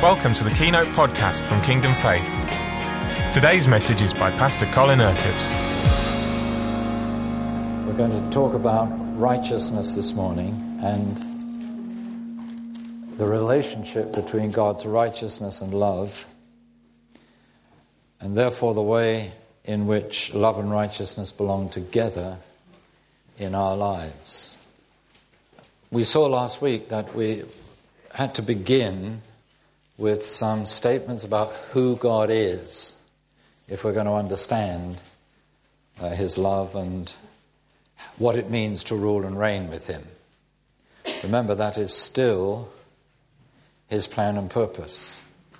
Welcome to the Keynote podcast from Kingdom Faith. Today's message is by Pastor Colin Urquhart. We're going to talk about righteousness this morning and the relationship between God's righteousness and love, and therefore the way in which love and righteousness belong together in our lives. We saw last week that we had to begin with some statements about who God is if we're going to understand His love and what it means to rule and reign with Him. Remember, that is still His plan and purpose,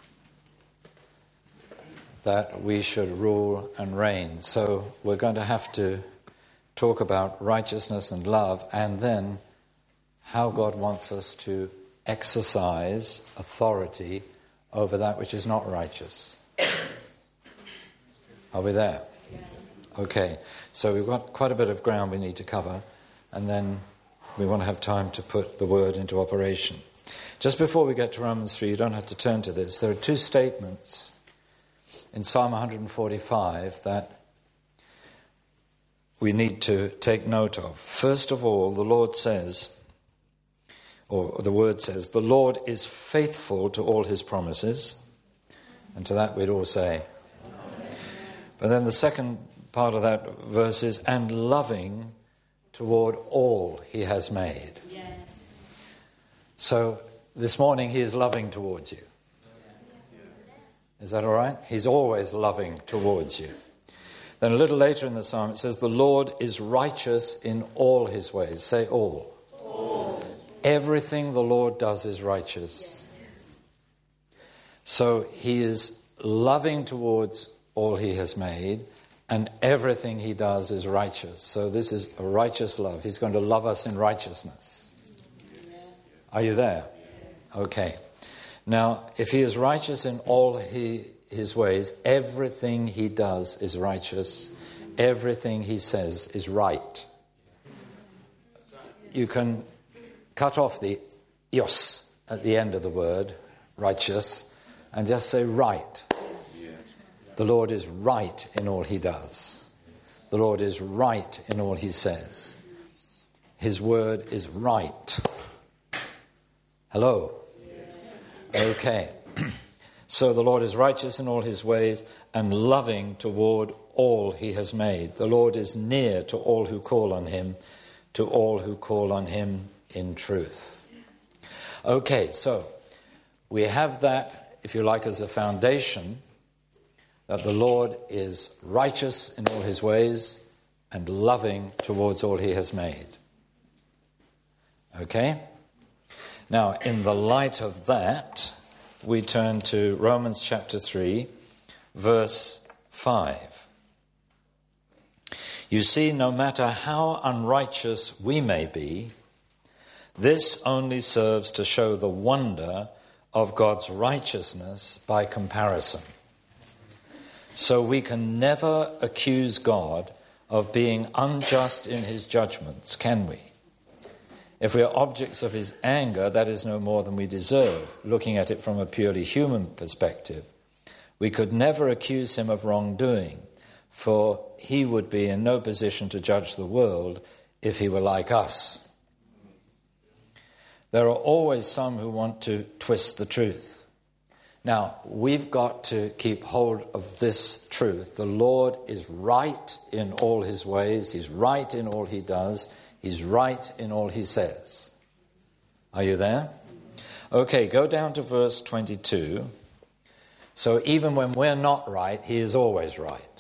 that we should rule and reign. So we're going to have to talk about righteousness and love, and then how God wants us to exercise authority over that which is not righteous. Are we there? Yes. Okay, so we've got quite a bit of ground we need to cover, and then we want to have time to put the word into operation. Just before we get to Romans 3, you don't have to turn to this. There are two statements in Psalm 145 that we need to take note of. First of all, the Lord says, or the word says, the Lord is faithful to all His promises. And to that we'd all say. Amen. But then the second part of that verse is, and loving toward all He has made. Yes. So this morning He is loving towards you. Is that all right? He's always loving towards you. Then a little later in the psalm it says, the Lord is righteous in all His ways. Say all. Everything the Lord does is righteous. Yes. So He is loving towards all He has made, and everything He does is righteous. So this is a righteous love. He's going to love us in righteousness. Yes. Are you there? Yes. Okay. Now, if He is righteous in all His ways, everything He does is righteous. Everything He says is right. You can cut off the ios at the end of the word, righteous, and just say right. The Lord is right in all He does. The Lord is right in all He says. His word is right. Hello? Okay. So the Lord is righteous in all His ways and loving toward all He has made. The Lord is near to all who call on Him, to all who call on Him in truth. Okay, so we have that, if you like, as a foundation, that the Lord is righteous in all His ways and loving towards all He has made. Okay? Now, in the light of that, we turn to Romans chapter 3, verse 5. You see, no matter how unrighteous we may be, this only serves to show the wonder of God's righteousness by comparison. So we can never accuse God of being unjust in His judgments, can we? If we are objects of His anger, that is no more than we deserve, looking at it from a purely human perspective. We could never accuse Him of wrongdoing, for He would be in no position to judge the world if He were like us. There are always some who want to twist the truth. Now, we've got to keep hold of this truth. The Lord is right in all His ways. He's right in all He does. He's right in all He says. Are you there? Okay, go down to verse 22. So even when we're not right, He is always right.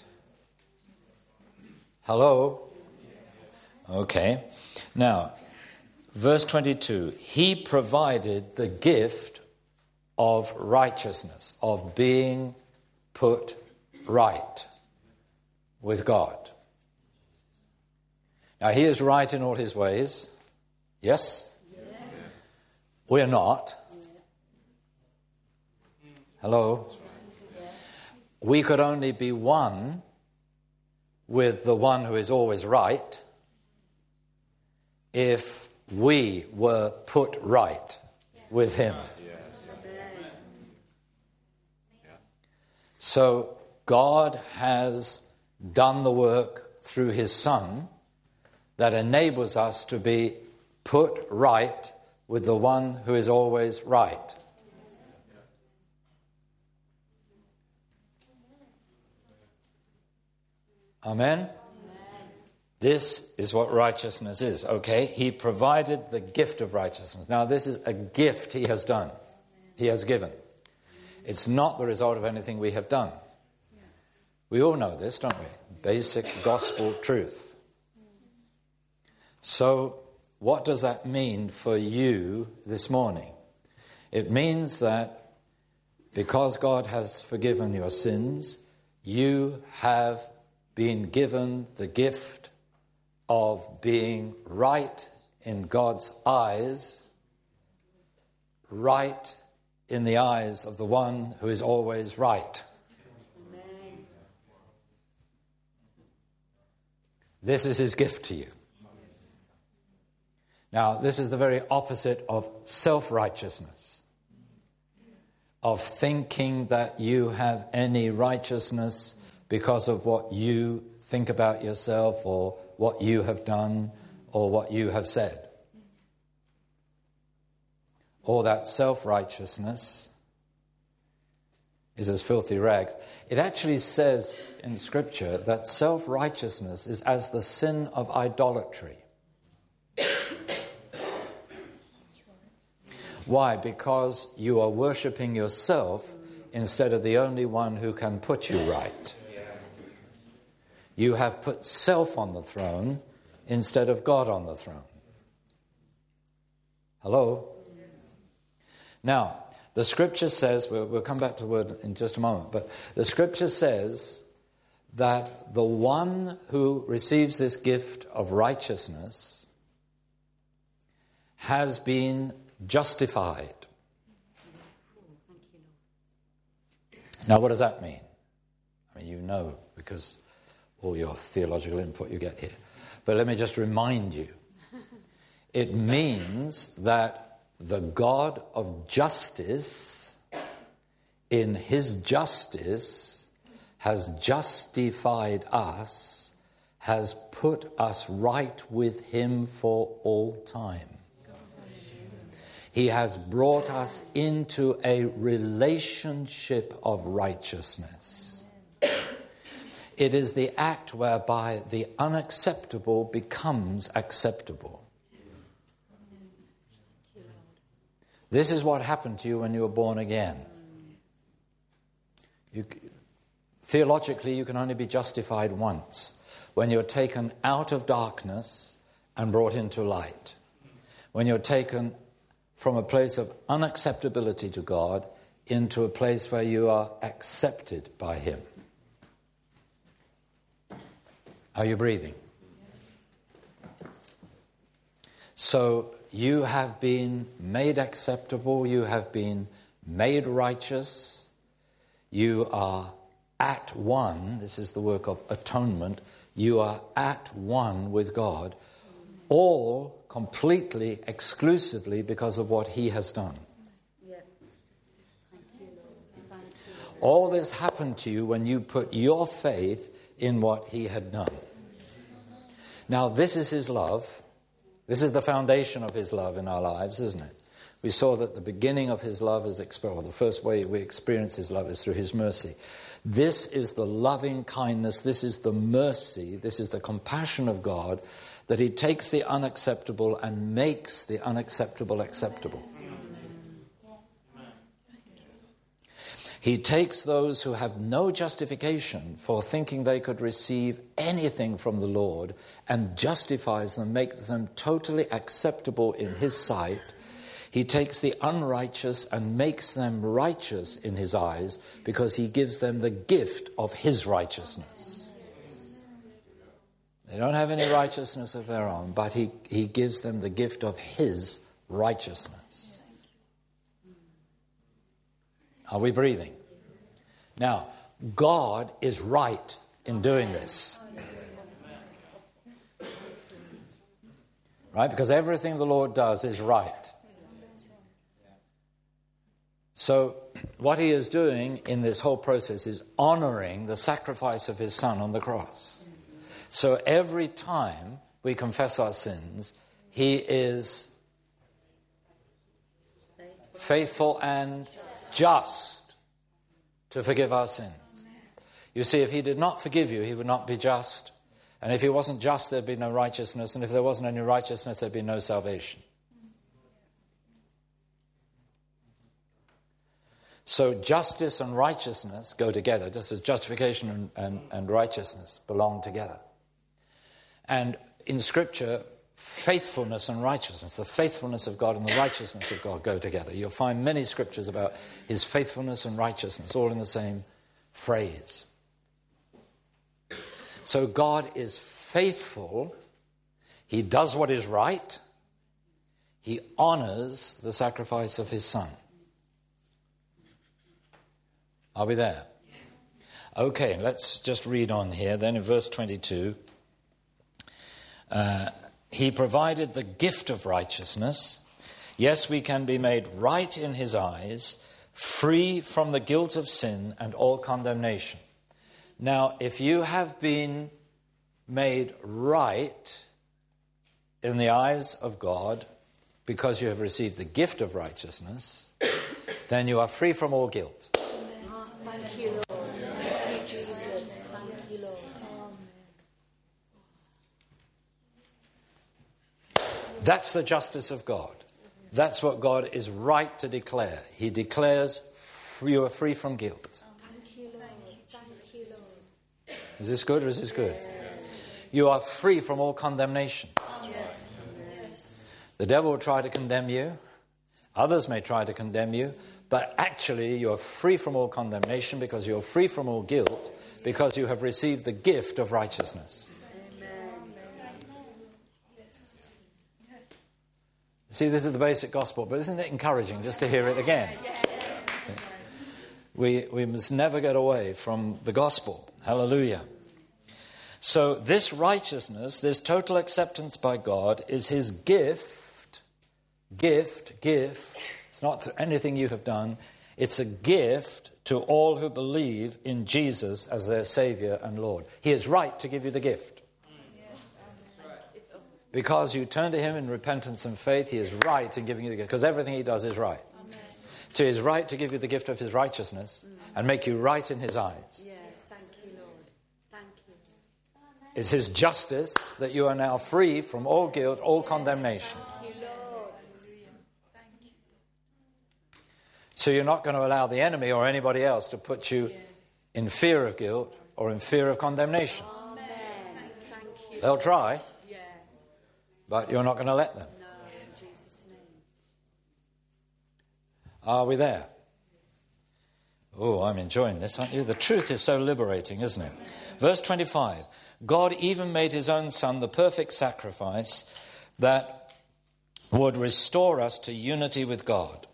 Hello? Okay. Now, verse 22, He provided the gift of righteousness, of being put right with God. Now, He is right in all His ways. Yes? Yes. We're not. Hello? We could only be one with the one who is always right if we were put right with Him. So God has done the work through his Son that enables us to be put right with the one who is always right. Amen? This is what righteousness is, okay? He provided the gift of righteousness. Now, this is a gift he has done. He has given. It's not the result of anything we have done. We all know this, don't we? Basic gospel truth. So, what does that mean for you this morning? It means that because God has forgiven your sins, you have been given the gift of being right in God's eyes, right in the eyes of the one who is always right. Amen. This is his gift to you. Now, this is the very opposite of self-righteousness, of thinking that you have any righteousness because of what you think about yourself or what you have done or what you have said. Or that self-righteousness is as filthy rags. It actually says in Scripture that self-righteousness is as the sin of idolatry. Why? Because you are worshipping yourself instead of the only one who can put you right. You have put self on the throne instead of God on the throne. Hello? Yes. Now, the Scripture says, we'll come back to the word in just a moment, but the Scripture says that the one who receives this gift of righteousness has been justified. Now, what does that mean? I mean, you know, because all your theological input you get here. But let me just remind you. It means that the God of justice, in his justice, has justified us, has put us right with him for all time. He has brought us into a relationship of righteousness. It is the act whereby the unacceptable becomes acceptable. This is what happened to you when you were born again. Theologically, you can only be justified once, when you're taken out of darkness and brought into light. When you're taken from a place of unacceptability to God into a place where you are accepted by him. Are you breathing? So you have been made acceptable, you have been made righteous, you are at one, this is the work of atonement, you are at one with God, all completely, exclusively because of what he has done. All this happened to you when you put your faith in what he had done. Now, this is his love. This is the foundation of his love in our lives, isn't it? We saw that the beginning of his love is expressed, or the first way we experience his love is through his mercy. This is the loving kindness, this is the mercy, this is the compassion of God, that he takes the unacceptable and makes the unacceptable acceptable. He takes those who have no justification for thinking they could receive anything from the Lord and justifies them, makes them totally acceptable in his sight. He takes the unrighteous and makes them righteous in his eyes because he gives them the gift of his righteousness. They don't have any righteousness of their own, but he gives them the gift of his righteousness. Are we breathing? Now, God is right in doing this. Right? Because everything the Lord does is right. So what he is doing in this whole process is honoring the sacrifice of his Son on the cross. So every time we confess our sins, he is faithful and just to forgive our sins. You see, if he did not forgive you, he would not be just. And if he wasn't just, there'd be no righteousness. And if there wasn't any righteousness, there'd be no salvation. So justice and righteousness go together, just as justification and righteousness belong together. And in Scripture, faithfulness and righteousness, the faithfulness of God and the righteousness of God go together. You'll find many scriptures about his faithfulness and righteousness, all in the same phrase. So God is faithful. He does what is right. He honors the sacrifice of his Son. Are we there? Okay, let's just read on here. Then in verse 22, he provided the gift of righteousness. Yes, we can be made right in his eyes, free from the guilt of sin and all condemnation. Now, if you have been made right in the eyes of God because you have received the gift of righteousness, then you are free from all guilt. Thank you, Lord. Thank you, Jesus. Thank you, Lord. That's the justice of God. That's what God is right to declare. He declares you are free from guilt. Thank you, Lord. Thank you, Lord. Is this good or is this good? You are free from all condemnation. The devil will try to condemn you. Others may try to condemn you. But actually, you're free from all condemnation because you're free from all guilt because you have received the gift of righteousness. See, this is the basic gospel, but isn't it encouraging just to hear it again? We must never get away from the gospel. Hallelujah. So this righteousness, this total acceptance by God is his gift. It's not anything you have done. It's a gift to all who believe in Jesus as their Savior and Lord. He is right to give you the gift. Because you turn to him in repentance and faith, he is right in giving you the gift. Because everything he does is right. So he is right to give you the gift of his righteousness and make you right in his eyes. Thank you, Lord. Thank you. It's his justice that you are now free from all guilt, all condemnation. So you're not going to allow the enemy or anybody else to put you in fear of guilt or in fear of condemnation. Amen. Thank you. They'll try, Yeah. but you're not going to let them. No, in Jesus' name. Are we there? Oh, I'm enjoying this, aren't you? The truth is so liberating, isn't it? Verse 25. God even made his own Son the perfect sacrifice that would restore us to unity with God.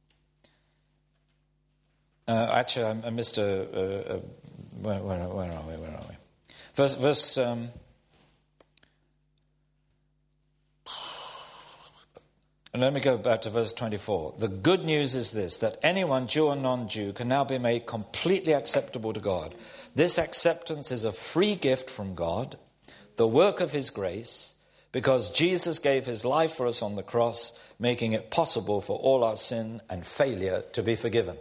Actually, I missed where are we? Verse and let me go back to verse 24. The good news is this, that anyone, Jew or non-Jew, can now be made completely acceptable to God. This acceptance is a free gift from God, the work of his grace, because Jesus gave his life for us on the cross, making it possible for all our sin and failure to be forgiven.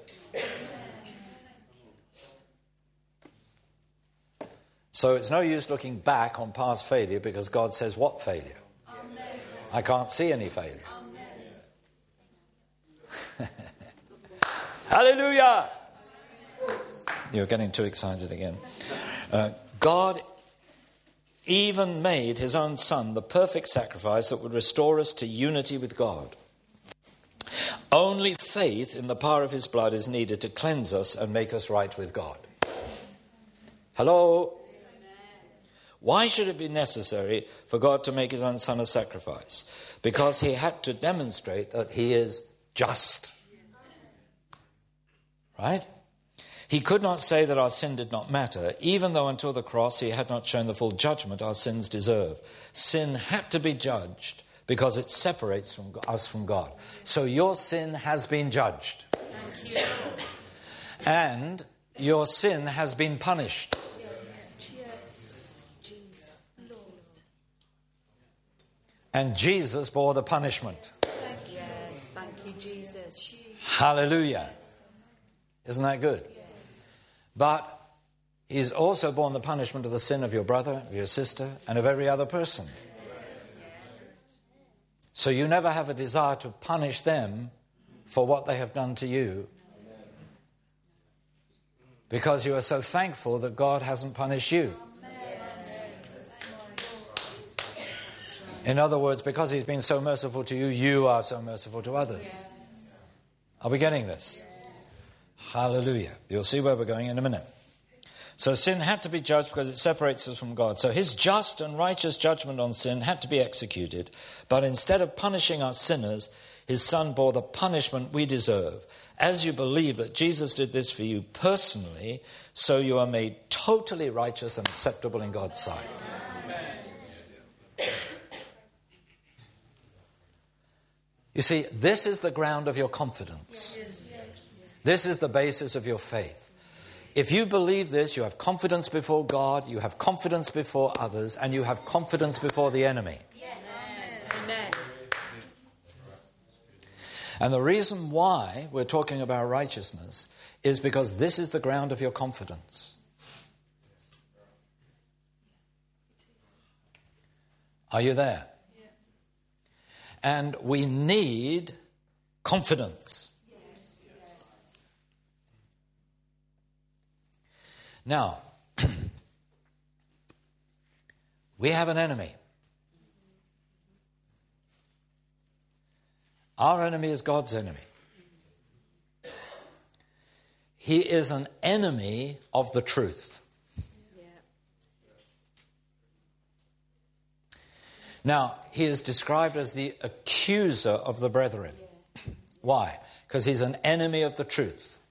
So it's no use looking back on past failure because God says, what failure? Amen. I can't see any failure. Hallelujah! You're getting too excited again. God even made his own Son the perfect sacrifice that would restore us to unity with God. Only faith in the power of his blood is needed to cleanse us and make us right with God. Hello? Why should it be necessary for God to make his own Son a sacrifice? Because he had to demonstrate that he is just. Right? He could not say that our sin did not matter, even though until the cross he had not shown the full judgment our sins deserve. Sin had to be judged because it separates us from God. So your sin has been judged. And your sin has been punished. And Jesus bore the punishment. Yes, thank you, Jesus. Hallelujah. Isn't that good? But he's also borne the punishment of the sin of your brother, of your sister, and of every other person. So you never have a desire to punish them for what they have done to you, because you are so thankful that God hasn't punished you. In other words, because he's been so merciful to you, you are so merciful to others. Are we getting this? Hallelujah. You'll see where we're going in a minute. So sin had to be judged because it separates us from God. So his just and righteous judgment on sin had to be executed. But instead of punishing us sinners, his son bore the punishment we deserve. As you believe that Jesus did this for you personally, so you are made totally righteous and acceptable in God's sight. You see, this is the ground of your confidence. This is the basis of your faith. If you believe this, you have confidence before God, you have confidence before others, and you have confidence before the enemy. Amen. And the reason why we're talking about righteousness is because this is the ground of your confidence. Are you there? And we need confidence. Now, we have an enemy. Our enemy is God's enemy. He is an enemy of the truth. Now, he is described as the accuser of the brethren. Why? Because he's an enemy of the truth.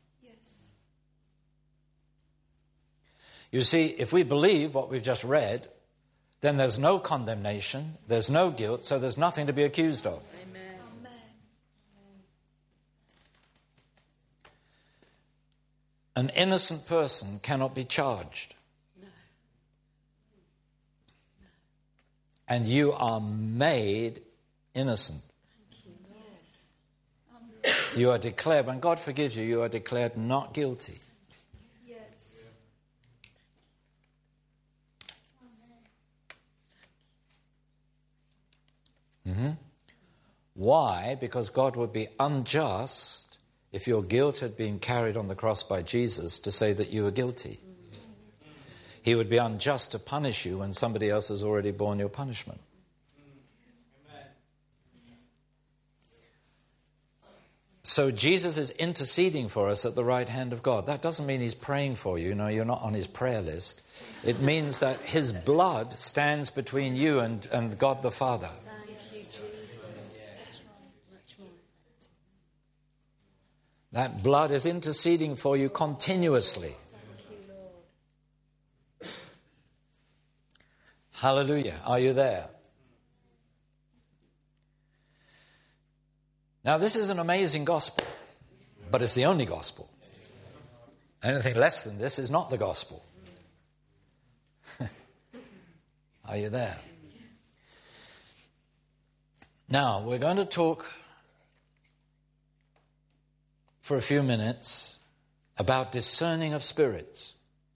You see, if we believe what we've just read, then there's no condemnation, there's no guilt, so there's nothing to be accused of. Amen. An innocent person cannot be charged. And you are made innocent. You are declared, when God forgives you, you are declared not guilty. Yes. Why? Because God would be unjust if your guilt had been carried on the cross by Jesus to say that you were guilty. He would be unjust to punish you when somebody else has already borne your punishment. So Jesus is interceding for us at the right hand of God. That doesn't mean he's praying for you. No, you're not on his prayer list. It means that his blood stands between you and God the Father. Thank you, Jesus. That blood is interceding for you continuously. Hallelujah. Are you there? Now, this is an amazing gospel, but it's the only gospel. Anything less than this is not the gospel. Are you there? Now, we're going to talk for a few minutes about discerning of spirits.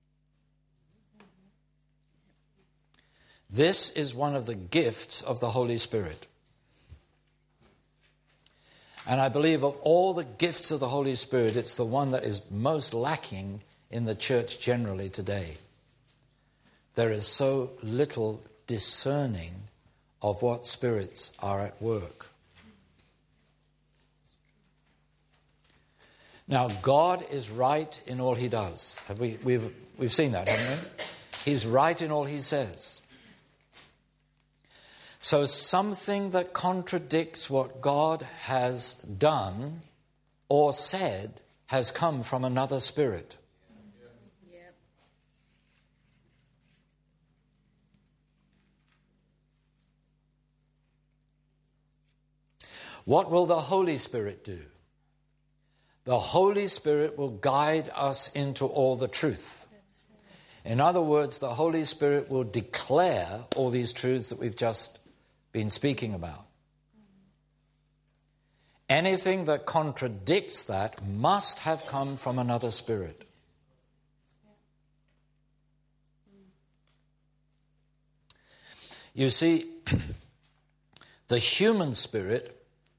This is one of the gifts of the Holy Spirit. And I believe of all the gifts of the Holy Spirit, it's the one that is most lacking in the church generally today. There is so little discerning of what spirits are at work. Now, God is right in all he does. We've seen that, haven't we? He's right in all he says. So something that contradicts what God has done or said has come from another spirit. Yep. What will the Holy Spirit do? the Holy Spirit will guide us into all the truth. In other words, the Holy Spirit will declare all these truths that we've just been speaking about. Anything that contradicts that must have come from another spirit. You see, the human spirit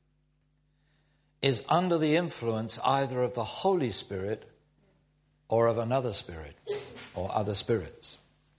is under the influence either of the Holy Spirit or of another spirit or other spirits.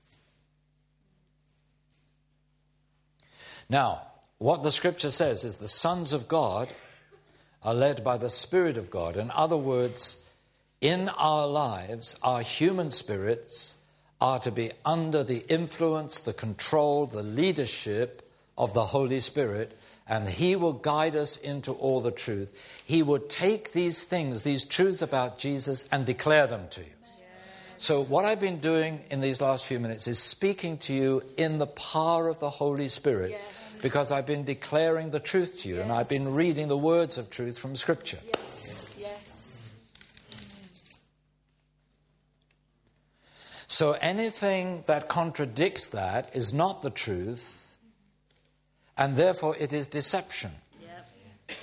Now, what the scripture says is the sons of God are led by the Spirit of God. In other words, in our lives, our human spirits are to be under the influence, the control, the leadership of the Holy Spirit, and He will guide us into all the truth. He will take these things, these truths about Jesus, and declare them to you. So what I've been doing in these last few minutes is speaking to you in the power of the Holy Spirit. Yes. Because I've been declaring the truth to you, and I've been reading the words of truth from Scripture. Yes. Yes. So anything that contradicts that is not the truth, and therefore it is deception. Yep.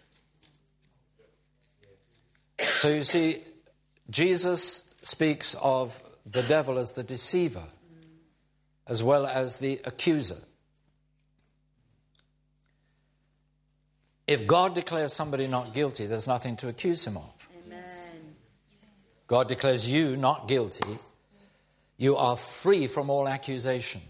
So you see, Jesus speaks of the devil as the deceiver, as well as the accuser. If God declares somebody not guilty, there's nothing to accuse him of. Amen. God declares you not guilty. You are free from all accusation.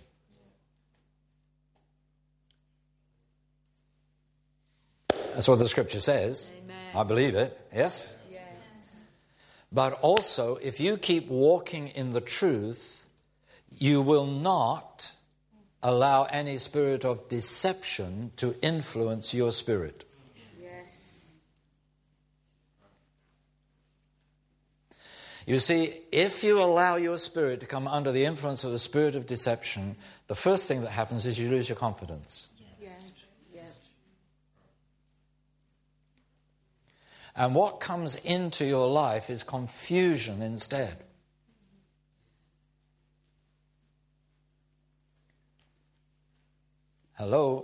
That's what the scripture says. Amen. I believe it. Yes? Yes. But also, if you keep walking in the truth, you will not allow any spirit of deception to influence your spirit. Yes. You see, if you allow your spirit to come under the influence of the spirit of deception, the first thing that happens is you lose your confidence. Yeah. Yeah. And what comes into your life is confusion instead. Hello?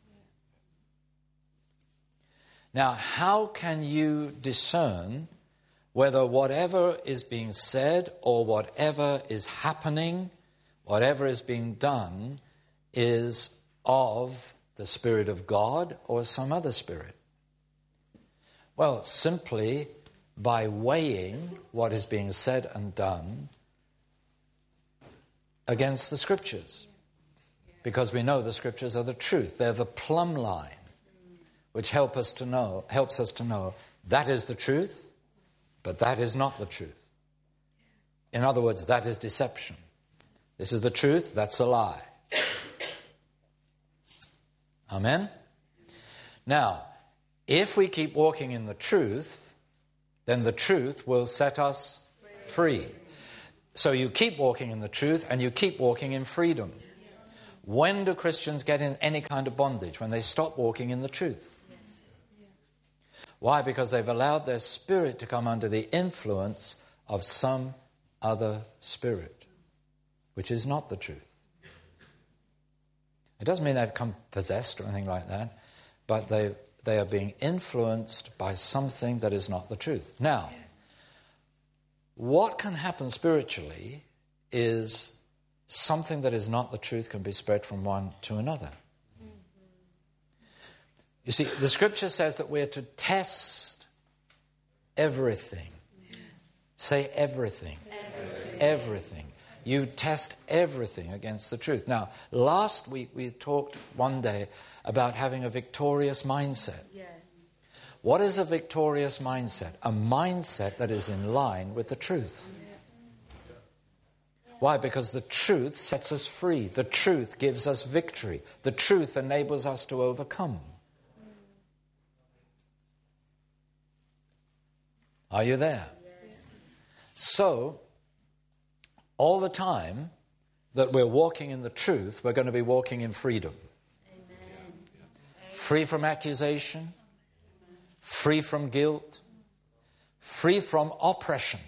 Now, how can you discern whether whatever is being said or whatever is happening, whatever is being done, is of the Spirit of God or some other spirit? Well, simply by weighing what is being said and done against the Scriptures. Because we know the Scriptures are the truth. They're the plumb line which helps us to know that is the truth, but that is not the truth. In other words, that is deception. This is the truth, that's a lie. Amen? Now, if we keep walking in the truth, then the truth will set us free. So you keep walking in the truth and you keep walking in freedom. When do Christians get in any kind of bondage? When they stop walking in the truth. Why? Because they've allowed their spirit to come under the influence of some other spirit, which is not the truth. It doesn't mean they've become possessed or anything like that, but they are being influenced by something that is not the truth. Now, what can happen spiritually is something that is not the truth can be spread from one to another. You see, the scripture says that we're to test everything. Say everything. Everything. You test everything against the truth. Now, last week we talked one day about having a victorious mindset. Yeah. What is a victorious mindset? A mindset that is in line with the truth. Why? Because the truth sets us free. The truth gives us victory. The truth enables us to overcome. Are you there? Yes. So, all the time that we're walking in the truth, we're going to be walking in freedom. Amen. Free from accusation, free from guilt, free from oppression.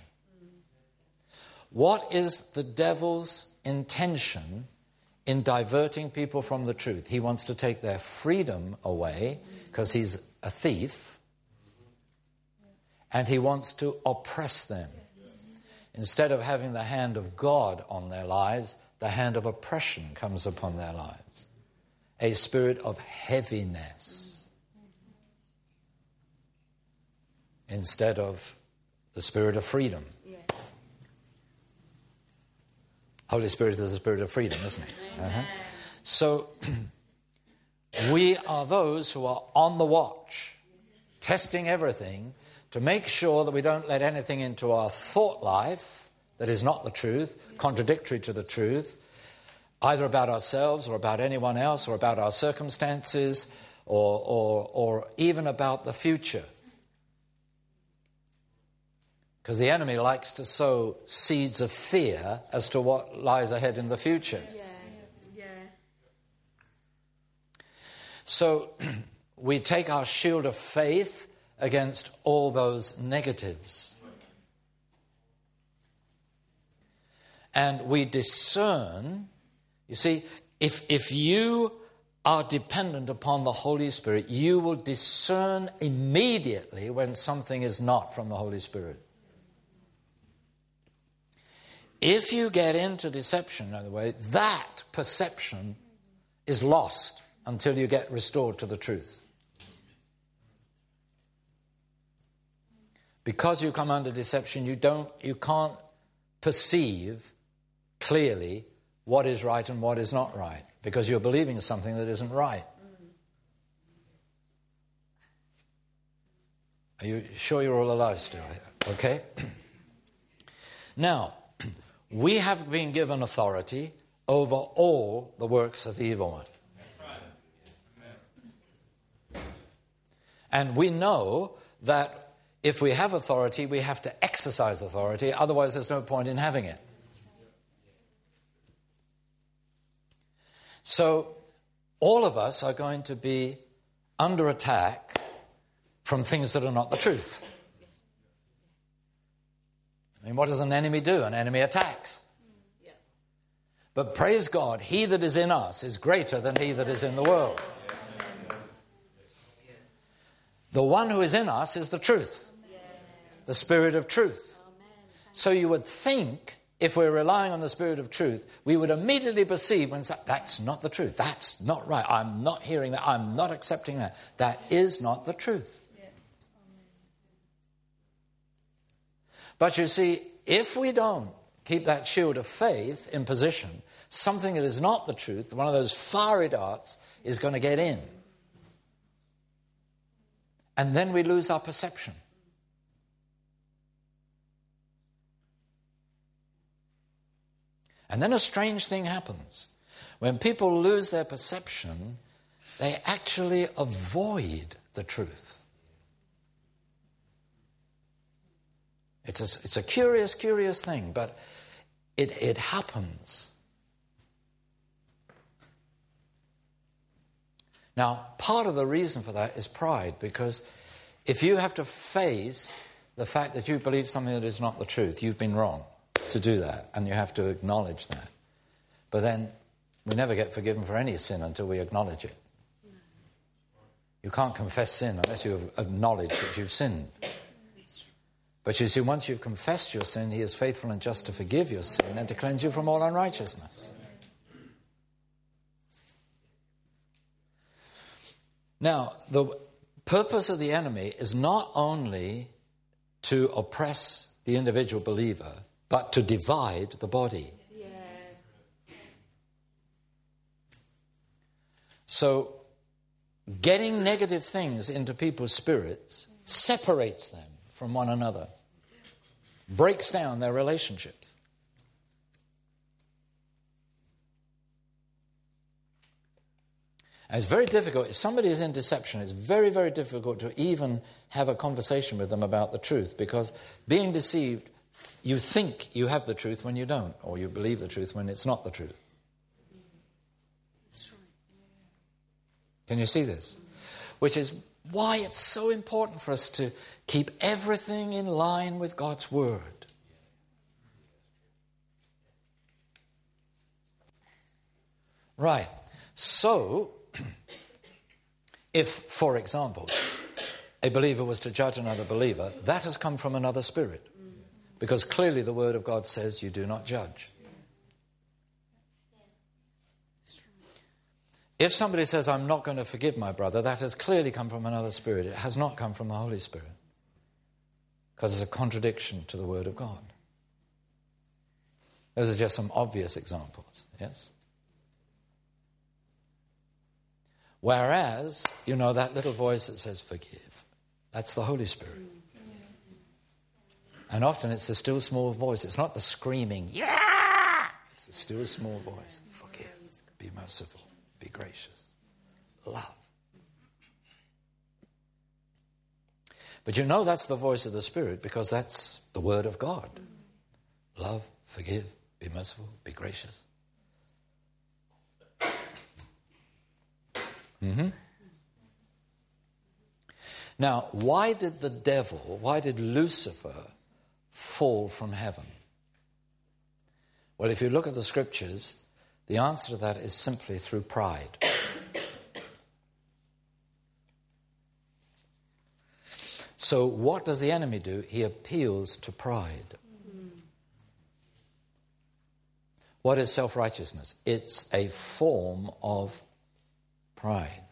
What is the devil's intention in diverting people from the truth? He wants to take their freedom away because he's a thief, and he wants to oppress them. Instead of having the hand of God on their lives, the hand of oppression comes upon their lives. A spirit of heaviness instead of the spirit of freedom. Holy Spirit is the spirit of freedom, isn't it? So we are those who are on the watch, testing everything to make sure that we don't let anything into our thought life that is not the truth, contradictory to the truth, either about ourselves or about anyone else or about our circumstances or even about the future. Because the enemy likes to sow seeds of fear as to what lies ahead in the future. So we take our shield of faith against all those negatives. And we discern, you see, if you are dependent upon the Holy Spirit, you will discern immediately when something is not from the Holy Spirit. If you get into deception, in other way, that perception is lost until you get restored to the truth. Because you come under deception, you can't perceive clearly what is right and what is not right, because you're believing something that isn't right. Are you sure you're all alive still? Okay? Now, we have been given authority over all the works of the evil one. And we know that if we have authority, we have to exercise authority, otherwise there's no point in having it. So all of us are going to be under attack from things that are not the truth. I mean, what does an enemy do? An enemy attacks. But praise God, he that is in us is greater than he that is in the world. The one who is in us is the truth, the Spirit of truth. So you would think, if we're relying on the Spirit of truth, we would immediately perceive when that's not the truth. That's not right. I'm not hearing that. I'm not accepting that. That is not the truth. But you see, if we don't keep that shield of faith in position, something that is not the truth, one of those fiery darts, is going to get in. And then we lose our perception. And then a strange thing happens. When people lose their perception, they actually avoid the truth. It's a curious thing, but it happens. Now, part of the reason for that is pride, because if you have to face the fact that you believe something that is not the truth, you've been wrong to do that, and you have to acknowledge that. But then we never get forgiven for any sin until we acknowledge it. You can't confess sin unless you have acknowledged that you've sinned. But you see, once you've confessed your sin, he is faithful and just to forgive your sin and to cleanse you from all unrighteousness. Now, the purpose of the enemy is not only to oppress the individual believer, but to divide the body. Yeah. So, getting negative things into people's spirits separates them from one another, breaks down their relationships. And it's very difficult. If somebody is in deception, it's very, very difficult to even have a conversation with them about the truth, because being deceived, you think you have the truth when you don't, or you believe the truth when it's not the truth. Can you see this? Which is why it's so important for us to keep everything in line with God's Word. Right. So, if, for example, a believer was to judge another believer, that has come from another spirit. Because clearly the Word of God says you do not judge. If somebody says, I'm not going to forgive my brother, that has clearly come from another spirit. It has not come from the Holy Spirit. Because it's a contradiction to the Word of God. Those are just some obvious examples, yes? Whereas, you know, that little voice that says, forgive, that's the Holy Spirit. And often it's the still small voice. It's not the screaming, yeah! It's the still small voice. Forgive, be merciful, be gracious, love. But you know that's the voice of the Spirit because that's the Word of God. Love, forgive, be merciful, be gracious. Now, why did Lucifer fall from heaven? Well, if you look at the scriptures, the answer to that is simply through pride. So what does the enemy do? He appeals to pride. What is self-righteousness? It's a form of pride.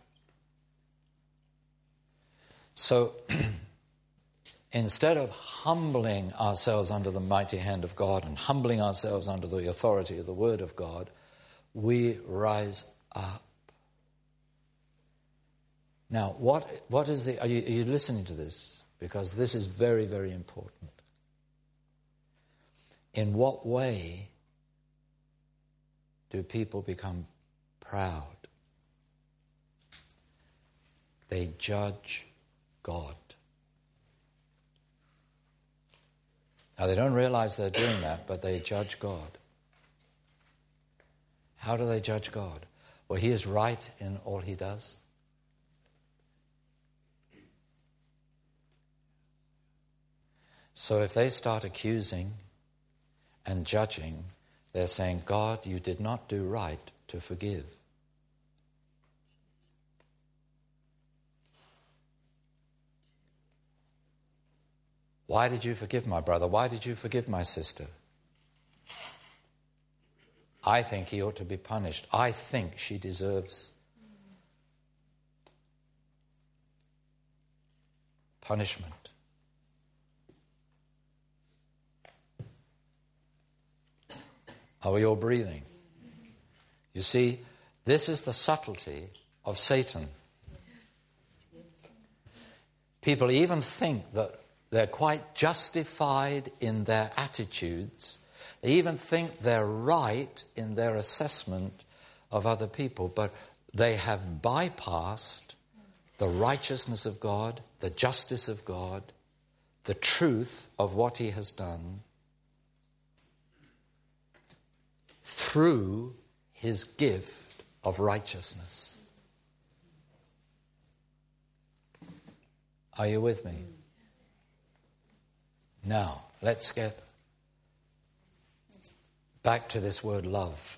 So, instead of humbling ourselves under the mighty hand of God and humbling ourselves under the authority of the Word of God, we rise up. Now, what is the... Are you listening to this? Because this is very, very important. In what way do people become proud? They judge God. Now, they don't realize they're doing that, but they judge God. How do they judge God? Well, He is right in all He does. So if they start accusing and judging, they're saying, God, you did not do right to forgive. Why did you forgive my brother? Why did you forgive my sister? I think he ought to be punished. I think she deserves punishment. Are we all breathing? You see, this is the subtlety of Satan. People even think that they're quite justified in their attitudes. They even think they're right in their assessment of other people, but they have bypassed the righteousness of God, the justice of God, the truth of what He has done through His gift of righteousness. Are you with me? Now, let's get back to this word love.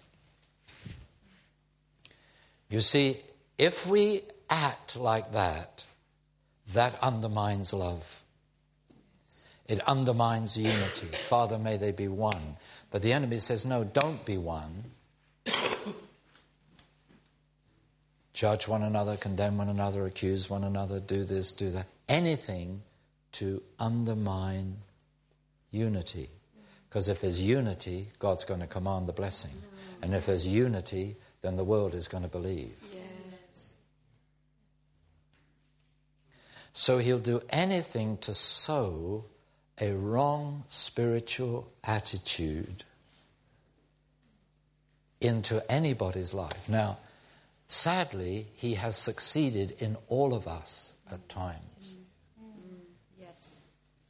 You see, if we act like that, that undermines love. It undermines unity. Father, may they be one. But the enemy says, no, don't be one. Judge one another, condemn one another, accuse one another, do this, do that. Anything to undermine unity. Because if there's unity, God's going to command the blessing. And if there's unity, then the world is going to believe. Yes. So He'll do anything to sow a wrong spiritual attitude into anybody's life. Now, sadly, He has succeeded in all of us at times. Yes.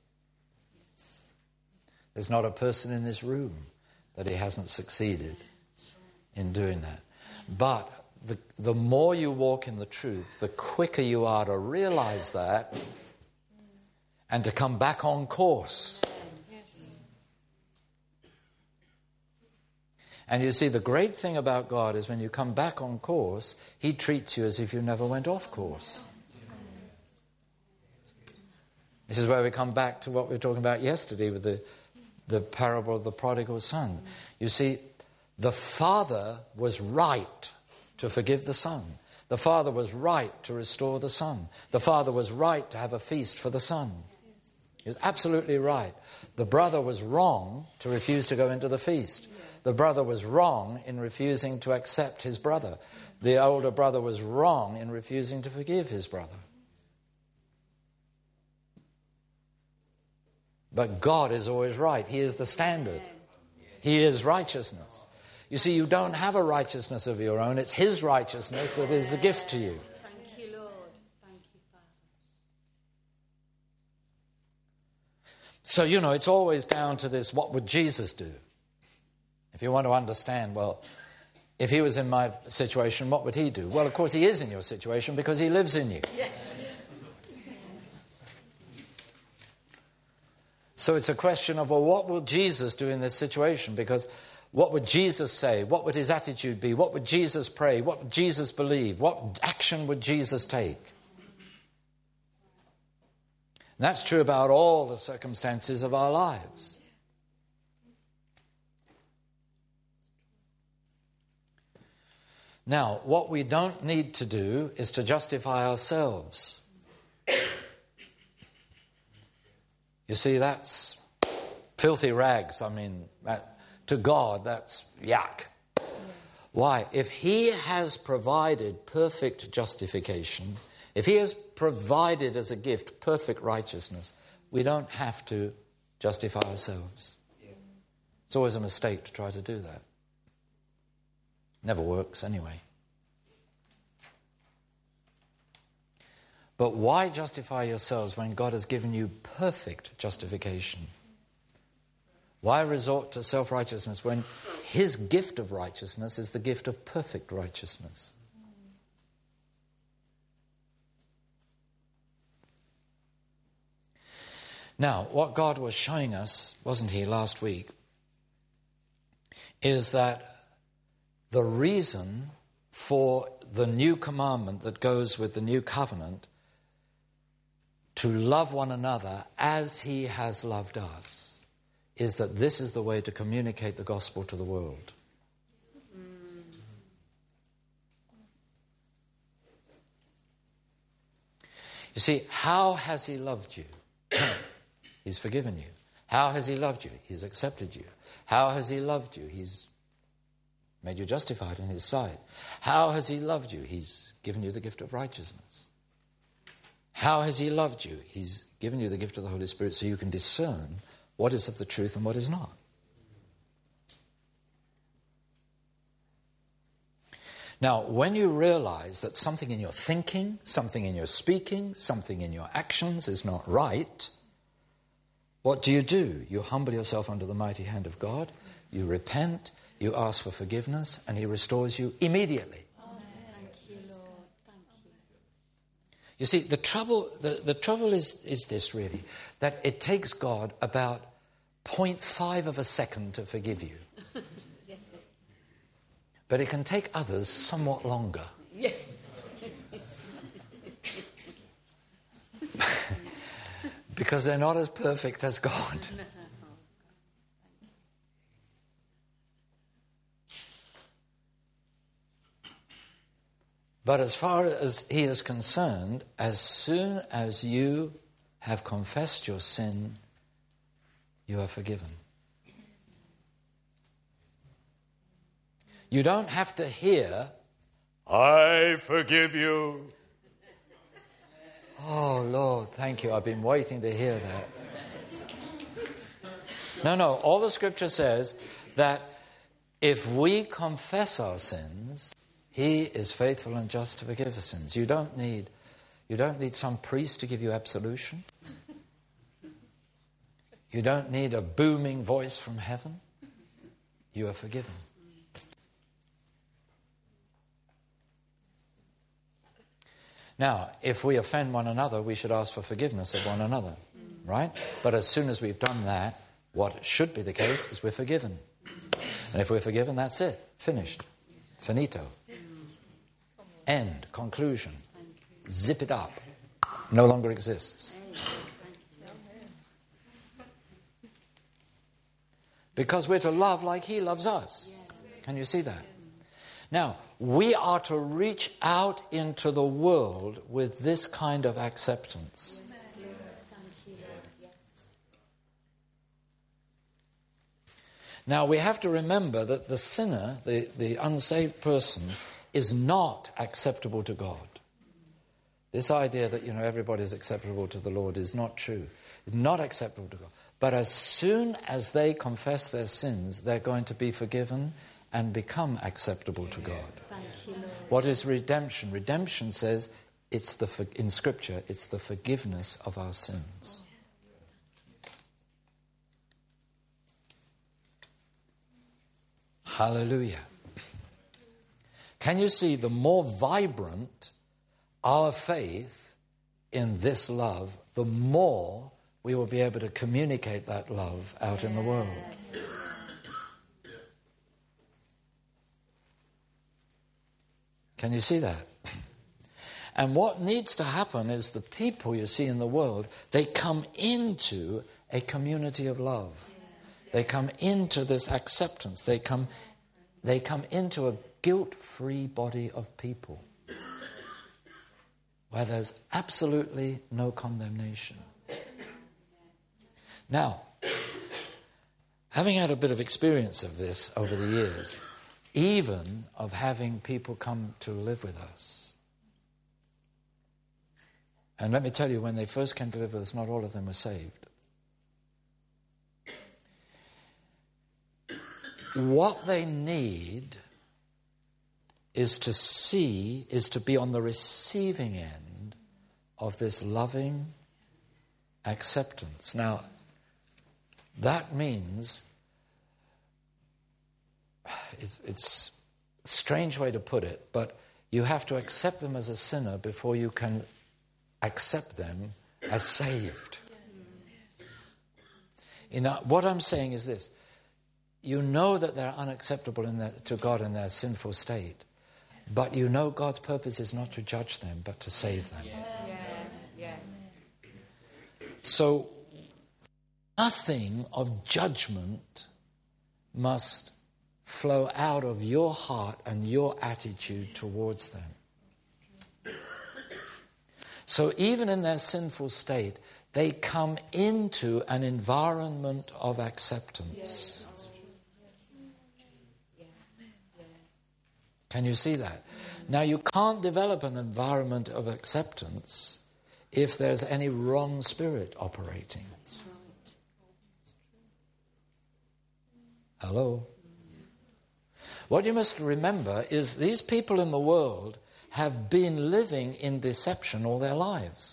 There's not a person in this room that He hasn't succeeded in doing that. But the more you walk in the truth, the quicker you are to realize that and to come back on course. And you see, the great thing about God is when you come back on course, he treats you as if you never went off course. This is where we come back to what we were talking about yesterday with the parable of the prodigal son. You see, the father was right to forgive the son. The father was right to restore the son. The father was right to have a feast for the son. He was absolutely right. The brother was wrong to refuse to go into the feast. The brother was wrong in refusing to accept his brother. The older brother was wrong in refusing to forgive his brother. But God is always right. He is the standard. He is righteousness. You see, you don't have a righteousness of your own. It's his righteousness that is a gift to you. Thank you, Lord. Thank you, Father. So, it's always down to this, what would Jesus do? If you want to understand, well, if he was in my situation, what would he do? Well, of course, he is in your situation because he lives in you. Yeah. So it's a question of, well, what will Jesus do in this situation? Because what would Jesus say? What would his attitude be? What would Jesus pray? What would Jesus believe? What action would Jesus take? And that's true about all the circumstances of our lives. Now, what we don't need to do is to justify ourselves. You see, that's filthy rags. I mean, to God, that's yuck. Why? If he has provided perfect justification, if he has provided as a gift perfect righteousness, we don't have to justify ourselves. It's always a mistake to try to do that. Never works anyway. But why justify yourselves when God has given you perfect justification? Why resort to self-righteousness when his gift of righteousness is the gift of perfect righteousness? Now, what God was showing us, wasn't he, last week, is that the reason for the new commandment that goes with the new covenant, to love one another as he has loved us, is that this is the way to communicate the gospel to the world. You see, how has he loved you? He's forgiven you. How has he loved you? He's accepted you. How has he loved you? He's made you justified in his sight. How has he loved you? He's given you the gift of righteousness. How has he loved you? He's given you the gift of the Holy Spirit so you can discern what is of the truth and what is not. Now, when you realize that something in your thinking, something in your speaking, something in your actions is not right, what do? You humble yourself under the mighty hand of God, you repent, you ask for forgiveness, and he restores you immediately. Amen. Thank you, Lord. Thank you. You see, the trouble is this really, that it takes God about 0.5 of a second to forgive you. But it can take others somewhat longer. Yeah. Because they're not as perfect as God. But as far as he is concerned, as soon as you have confessed your sin, you are forgiven. You don't have to hear, I forgive you. Oh, Lord, thank you. I've been waiting to hear that. No. All the scripture says that if we confess our sins, he is faithful and just to forgive us sins. You don't need some priest to give you absolution. You don't need a booming voice from heaven. You are forgiven. Now, if we offend one another, we should ask for forgiveness of one another, right? But as soon as we've done that, what should be the case is we're forgiven. And if we're forgiven, that's it. Finished. Finito. End. Conclusion. Zip it up. No longer exists. Because we're to love like he loves us. Can you see that? Now, we are to reach out into the world with this kind of acceptance. Now, we have to remember that the sinner, the unsaved person, is not acceptable to God. This idea that, everybody's acceptable to the Lord is not true. It's not acceptable to God. But as soon as they confess their sins, they're going to be forgiven and become acceptable to God. What is redemption? Redemption says, in Scripture, it's the forgiveness of our sins. Hallelujah. Can you see, the more vibrant our faith in this love, the more we will be able to communicate that love out in the world. Can you see that? And what needs to happen is the people you see in the world, they come into a community of love. They come into this acceptance. They come into a guilt-free body of people where there's absolutely no condemnation. Now, having had a bit of experience of this over the years, even of having people come to live with us, and let me tell you, when they first came to live with us, not all of them were saved. What they need is to be on the receiving end of this loving acceptance. Now, that means, it's a strange way to put it, but you have to accept them as a sinner before you can accept them as saved. What I'm saying is this. You know that they're unacceptable to God in their sinful state, but you know God's purpose is not to judge them, but to save them. So, nothing of judgment must flow out of your heart and your attitude towards them. So even in their sinful state, they come into an environment of acceptance. Can you see that? Now, you can't develop an environment of acceptance if there's any wrong spirit operating. Hello? What you must remember is these people in the world have been living in deception all their lives.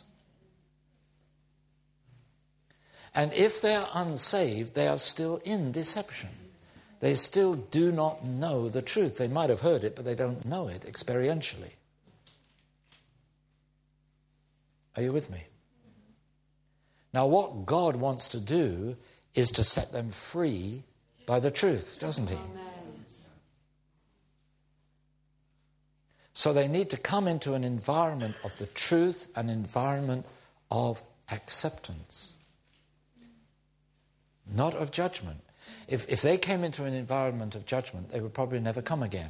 And if they are unsaved, they are still in deception. They still do not know the truth. They might have heard it, but they don't know it experientially. Are you with me? Now, what God wants to do is to set them free by the truth, doesn't he? So they need to come into an environment of the truth, an environment of acceptance, not of judgment. If they came into an environment of judgment, they would probably never come again.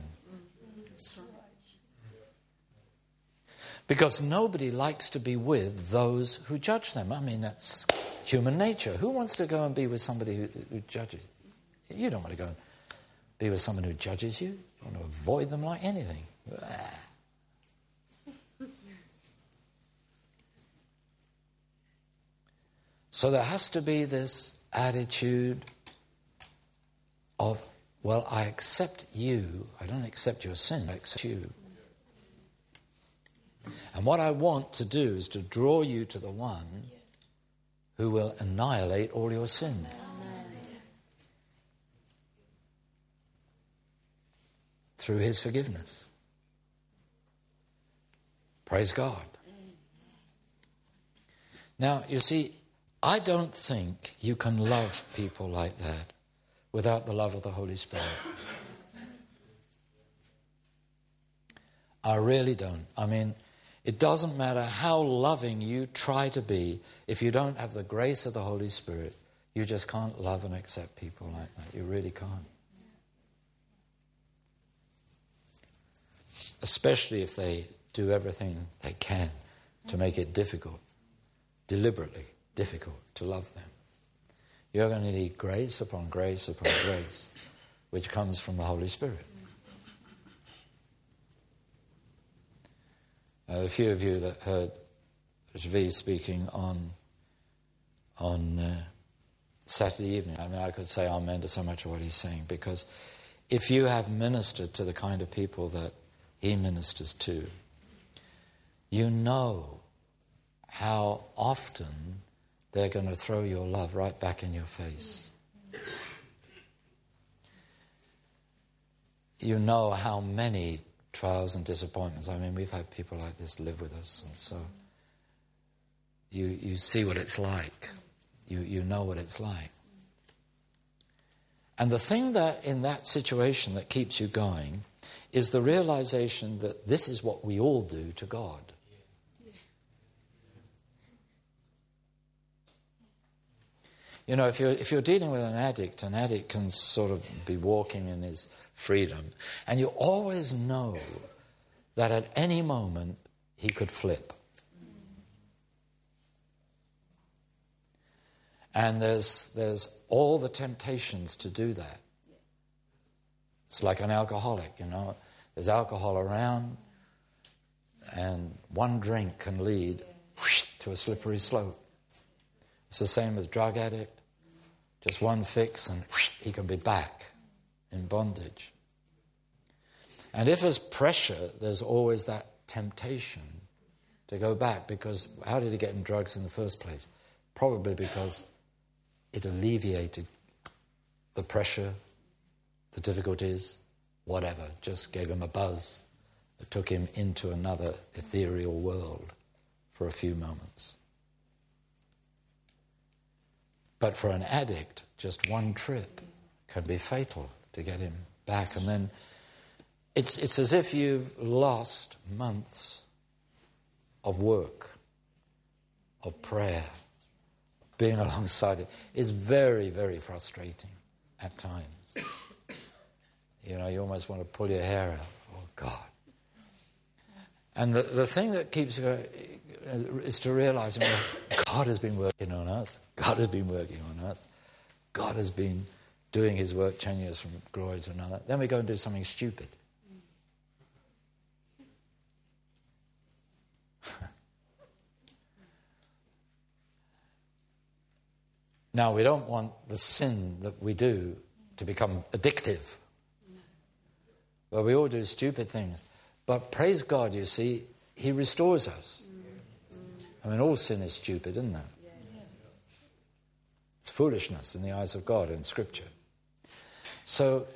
Because nobody likes to be with those who judge them. I mean, that's human nature. Who wants to go and be with somebody who judges? You don't want to go and be with someone who judges you. You want to avoid them like anything. So there has to be this attitude of, well, I accept you. I don't accept your sin, I accept you. And what I want to do is to draw you to the one who will annihilate all your sin. Through his forgiveness. Praise God. Now, you see, I don't think you can love people like that without the love of the Holy Spirit. I really don't. I mean, it doesn't matter how loving you try to be, if you don't have the grace of the Holy Spirit, you just can't love and accept people like that. You really can't. Especially if they do everything they can to make it difficult, deliberately difficult to love them. You're going to need grace upon grace upon grace, which comes from the Holy Spirit. A few of you that heard Zvi speaking on Saturday evening, I mean, I could say amen to so much of what he's saying, because if you have ministered to the kind of people that he ministers to, you know how often they're going to throw your love right back in your face. You know how many trials and disappointments. I mean, we've had people like this live with us, and so you see what it's like. You know what it's like. And the thing that in that situation that keeps you going is the realization that this is what we all do to God. You know, if you're dealing with an addict can sort of be walking in his freedom, and you always know that at any moment he could flip. And there's all the temptations to do that. It's like an alcoholic, you know. There's alcohol around, and one drink can lead to a slippery slope. It's the same with drug addict. Just one fix and he can be back in bondage. And if there's pressure, there's always that temptation to go back, because how did he get in drugs in the first place? Probably because it alleviated the pressure, the difficulties, whatever. Just gave him a buzz that took him into another ethereal world for a few moments. But for an addict, just one trip can be fatal to get him back. And then it's as if you've lost months of work, of prayer, being alongside it. It's very, very frustrating at times. You know, you almost want to pull your hair out. Oh, God. And the thing that keeps you going is to realize, well, God has been working on us. God has been working on us. God has been doing his work, changing us from glory to another. Then we go and do something stupid. Now, we don't want the sin that we do to become addictive. Well, we all do stupid things. But praise God, you see, he restores us. I mean, all sin is stupid, isn't it? It's foolishness in the eyes of God in Scripture. So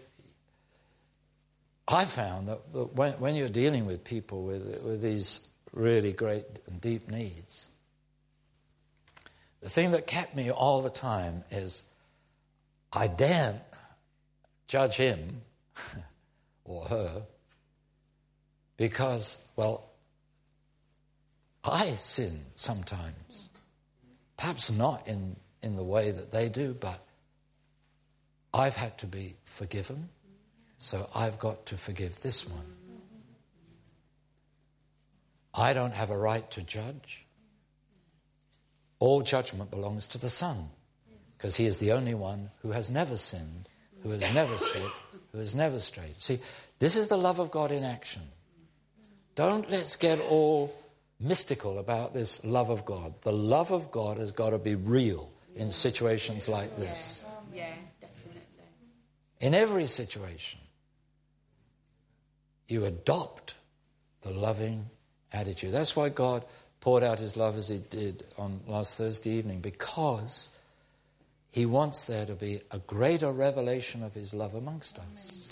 I found that when you're dealing with people with these really great and deep needs, the thing that kept me all the time is I daren't judge him or her because, well, I sin sometimes. Perhaps not in the way that they do, but I've had to be forgiven, so I've got to forgive this one. I don't have a right to judge. All judgment belongs to the Son, because he is the only one who has never sinned, who has never slipped, who has never strayed. See, this is the love of God in action. Let's get all mystical about this love of God. The love of God has got to be real in situations like this. Yeah, definitely. In every situation, you adopt the loving attitude. That's why God poured out his love as he did on last Thursday evening, because he wants there to be a greater revelation of his love amongst us.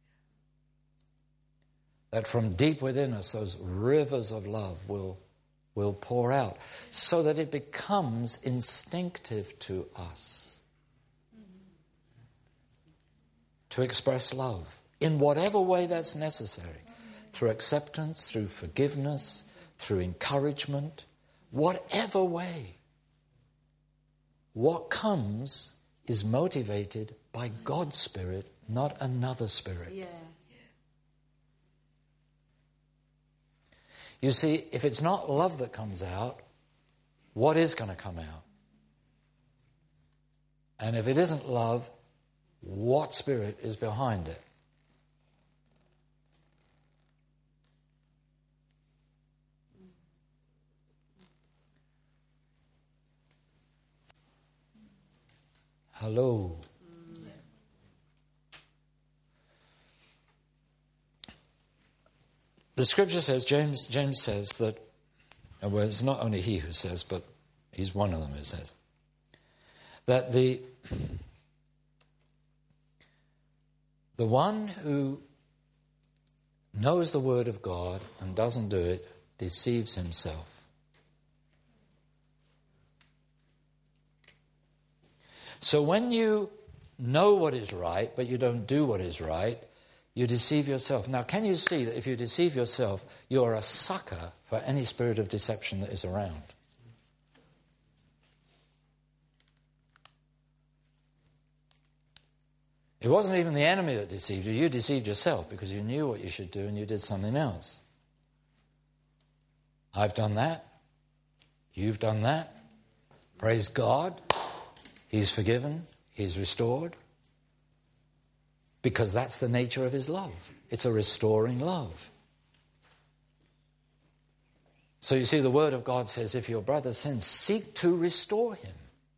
That from deep within us, those rivers of love will will pour out, so that it becomes instinctive to us to express love in whatever way that's necessary, through acceptance, through forgiveness, through encouragement, whatever way. What comes is motivated by God's Spirit, not another spirit. Yeah. You see, if it's not love that comes out, what is going to come out? And if it isn't love, what spirit is behind it? Hello. The scripture says, James says that, well, it's not only he who says, but he's one of them who says, that the one who knows the word of God and doesn't do it deceives himself. So when you know what is right, but you don't do what is right, you deceive yourself. Now, can you see that if you deceive yourself, you are a sucker for any spirit of deception that is around? It wasn't even the enemy that deceived you. You deceived yourself because you knew what you should do and you did something else. I've done that. You've done that. Praise God. He's forgiven. He's restored. Because that's the nature of his love. It's a restoring love. So you see, the Word of God says, if your brother sins, seek to restore him.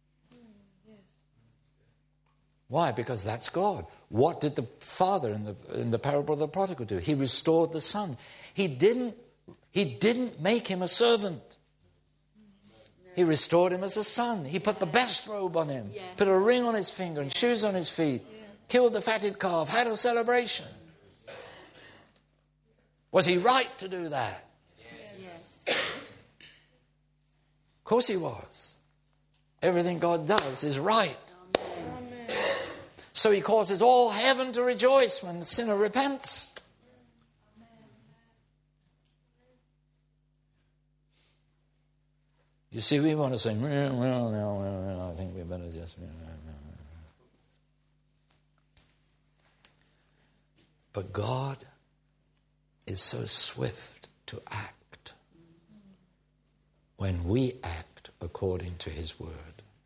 Why? Because that's God. What did the father in the parable of the prodigal do? He restored the son. He didn't make him a servant. He restored him as a son. He put the best robe on him, put a ring on his finger and shoes on his feet, killed the fatted calf, had a celebration. Was he right to do that? Yes. Of course he was. Everything God does is right. Amen. So he causes all heaven to rejoice when the sinner repents. You see, we want to say, well, I think we better just... But God is so swift to act when we act according to his word.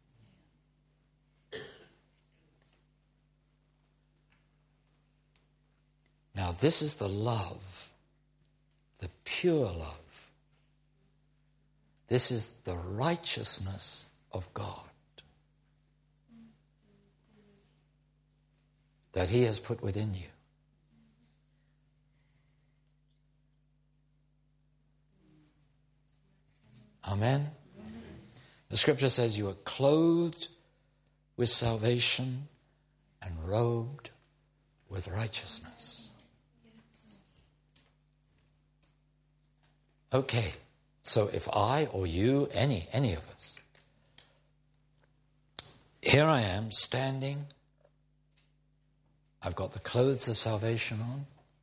Now, this is the love, the pure love. This is the righteousness of God that he has put within you. Amen? The scripture says you are clothed with salvation and robed with righteousness. Okay, so if I or you, any of us, here I am standing, I've got the clothes of salvation on,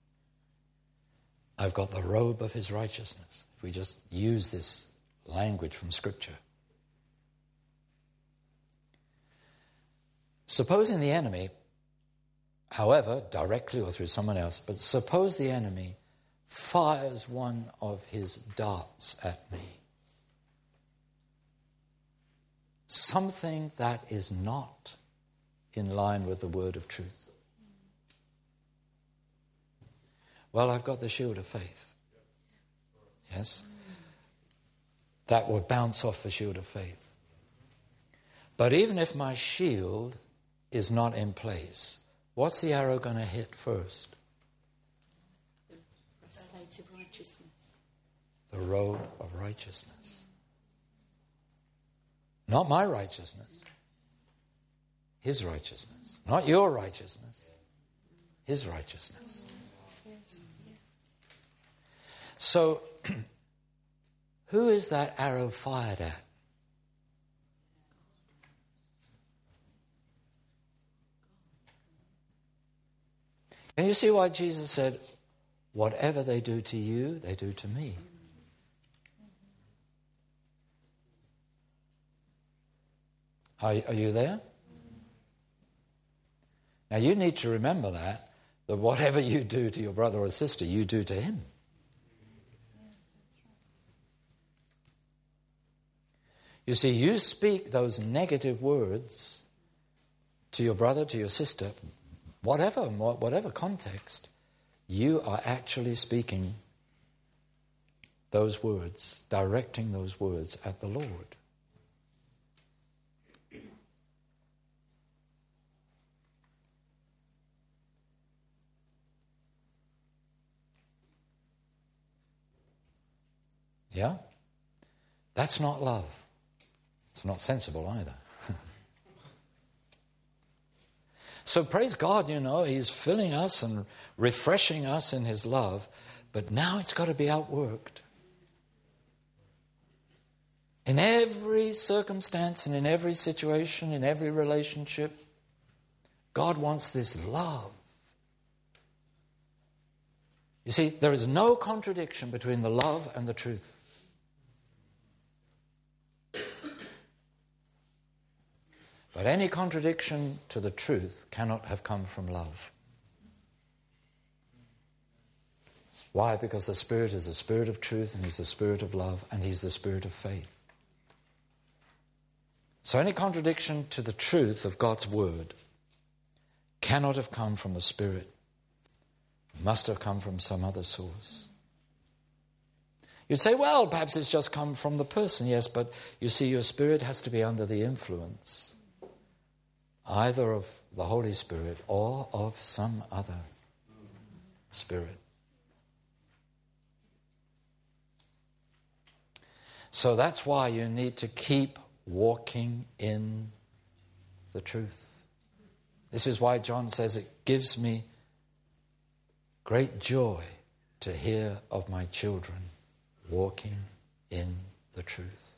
I've got the robe of his righteousness. If we just use this language from Scripture. Supposing the enemy, however, directly or through someone else, but suppose the enemy fires one of his darts at me. Something that is not in line with the word of truth. Well, I've got the shield of faith. Yes? That would bounce off the shield of faith. But even if my shield is not in place, what's the arrow going to hit first? The breastplate of righteousness. The robe of righteousness. Not my righteousness. His righteousness. Not your righteousness. His righteousness. So, who is that arrow fired at? And you see why Jesus said, whatever they do to you, they do to me. Are you there? Now you need to remember that whatever you do to your brother or sister, you do to him. You see, you speak those negative words to your brother, to your sister, whatever context, you are actually speaking those words, directing those words at the Lord. Yeah? That's not love. It's not sensible either. So praise God, He's filling us and refreshing us in His love, but now it's got to be outworked. In every circumstance and in every situation, in every relationship, God wants this love. You see, there is no contradiction between the love and the truth. But any contradiction to the truth cannot have come from love. Why? Because the Spirit is the Spirit of truth, and He's the Spirit of love, and He's the Spirit of faith. So any contradiction to the truth of God's Word cannot have come from the Spirit. It must have come from some other source. You'd say, well, perhaps it's just come from the person. Yes, but you see, your spirit has to be under the influence either of the Holy Spirit or of some other spirit. So that's why you need to keep walking in the truth. This is why John says, it gives me great joy to hear of my children walking in the truth.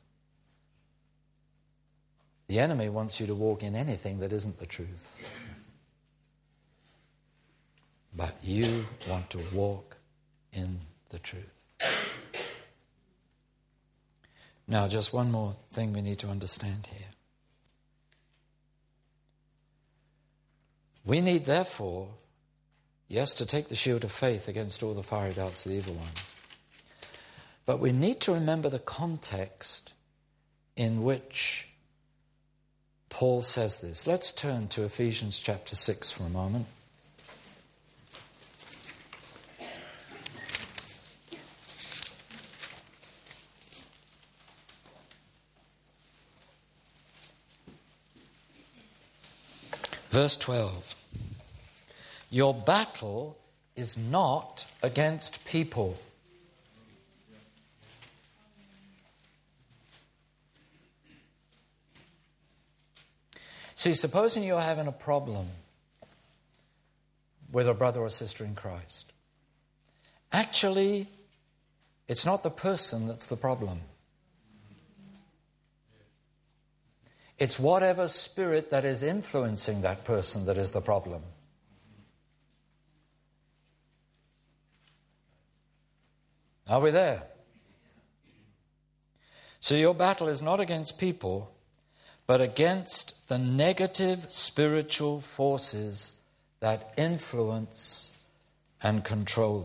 The enemy wants you to walk in anything that isn't the truth. But you want to walk in the truth. Now, just one more thing we need to understand here. We need, therefore, yes, to take the shield of faith against all the fiery darts of the evil one. But we need to remember the context in which Paul says this. Let's turn to Ephesians chapter 6 for a moment. Verse 12. Your battle is not against people. See, supposing you're having a problem with a brother or sister in Christ. Actually, it's not the person that's the problem. It's whatever spirit that is influencing that person that is the problem. Are we there? So your battle is not against people, but against the negative spiritual forces that influence and control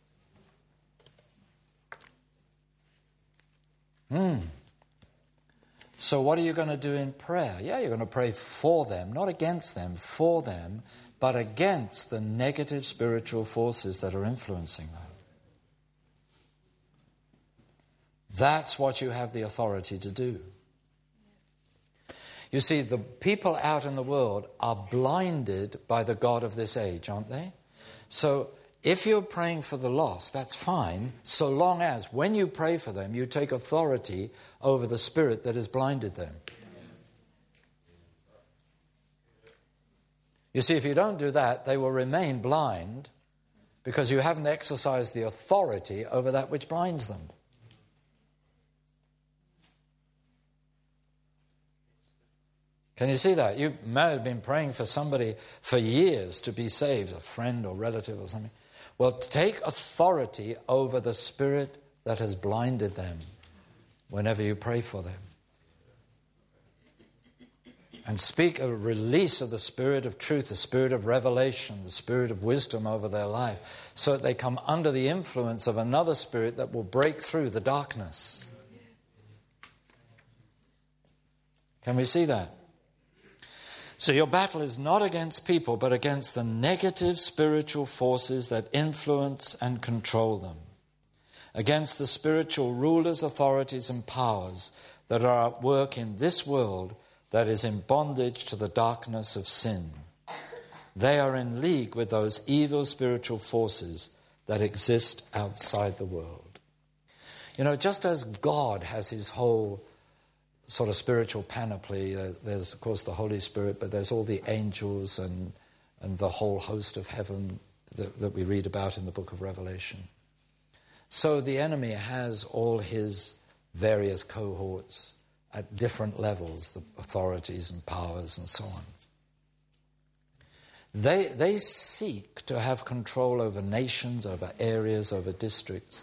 them. So what are you going to do in prayer? Yeah, you're going to pray for them, not against them, for them, but against the negative spiritual forces that are influencing them. That's what you have the authority to do. You see, the people out in the world are blinded by the god of this age, aren't they? So if you're praying for the lost, that's fine, so long as when you pray for them, you take authority over the spirit that has blinded them. You see, if you don't do that, they will remain blind because you haven't exercised the authority over that which blinds them. Can you see that? You may have been praying for somebody for years to be saved, a friend or relative or something. Well, take authority over the spirit that has blinded them whenever you pray for them. And speak a release of the spirit of truth, the spirit of revelation, the spirit of wisdom over their life, so that they come under the influence of another spirit that will break through the darkness. Can we see that? So your battle is not against people, but against the negative spiritual forces that influence and control them. Against the spiritual rulers, authorities, and powers that are at work in this world that is in bondage to the darkness of sin. They are in league with those evil spiritual forces that exist outside the world. You know, just as God has his whole sort of spiritual panoply, there's of course the Holy Spirit, but there's all the angels and the whole host of heaven that we read about in the book of Revelation. So the enemy has all his various cohorts at different levels, the authorities and powers and so on. They seek to have control over nations, over areas, over districts.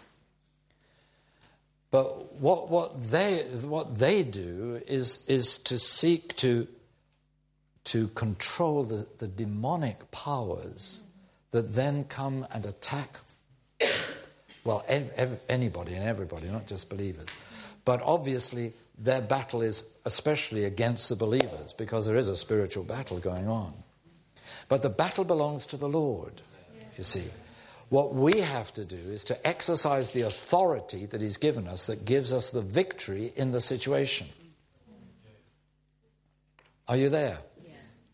But what they do is to seek to control the demonic powers that then come and attack, well, anybody and everybody, not just believers. But obviously their battle is especially against the believers, because there is a spiritual battle going on. But the battle belongs to the Lord, you see. What we have to do is to exercise the authority that he's given us, that gives us the victory in the situation. Are you there? Yeah.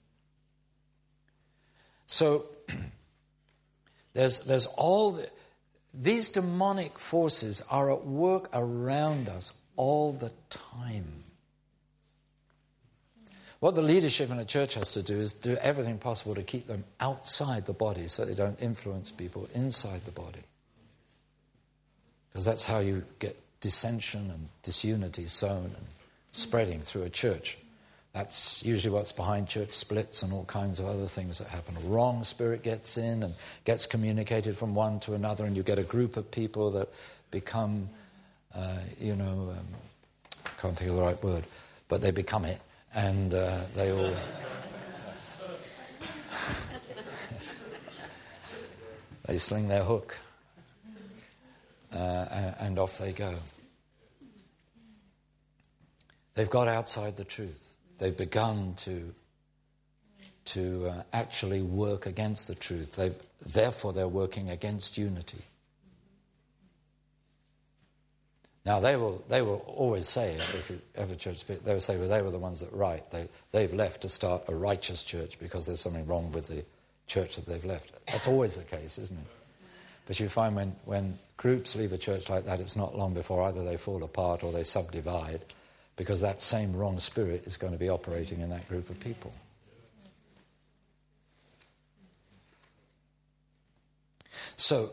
So there's all these demonic forces are at work around us all the time. What the leadership in a church has to do is do everything possible to keep them outside the body so they don't influence people inside the body. Because that's how you get dissension and disunity sown and spreading through a church. That's usually what's behind church splits and all kinds of other things that happen. A wrong spirit gets in and gets communicated from one to another, and you get a group of people that become, I can't think of the right word, but they become it. And they all... they sling their hook. And off they go. They've got outside the truth. They've begun to actually work against the truth. Therefore, they're working against unity. Now, they will always say, if you have a church, they will say, well, they were the ones that right. They've left to start a righteous church because there's something wrong with the church that they've left. That's always the case, isn't it? But you find when groups leave a church like that, it's not long before either they fall apart or they subdivide, because that same wrong spirit is going to be operating in that group of people. So...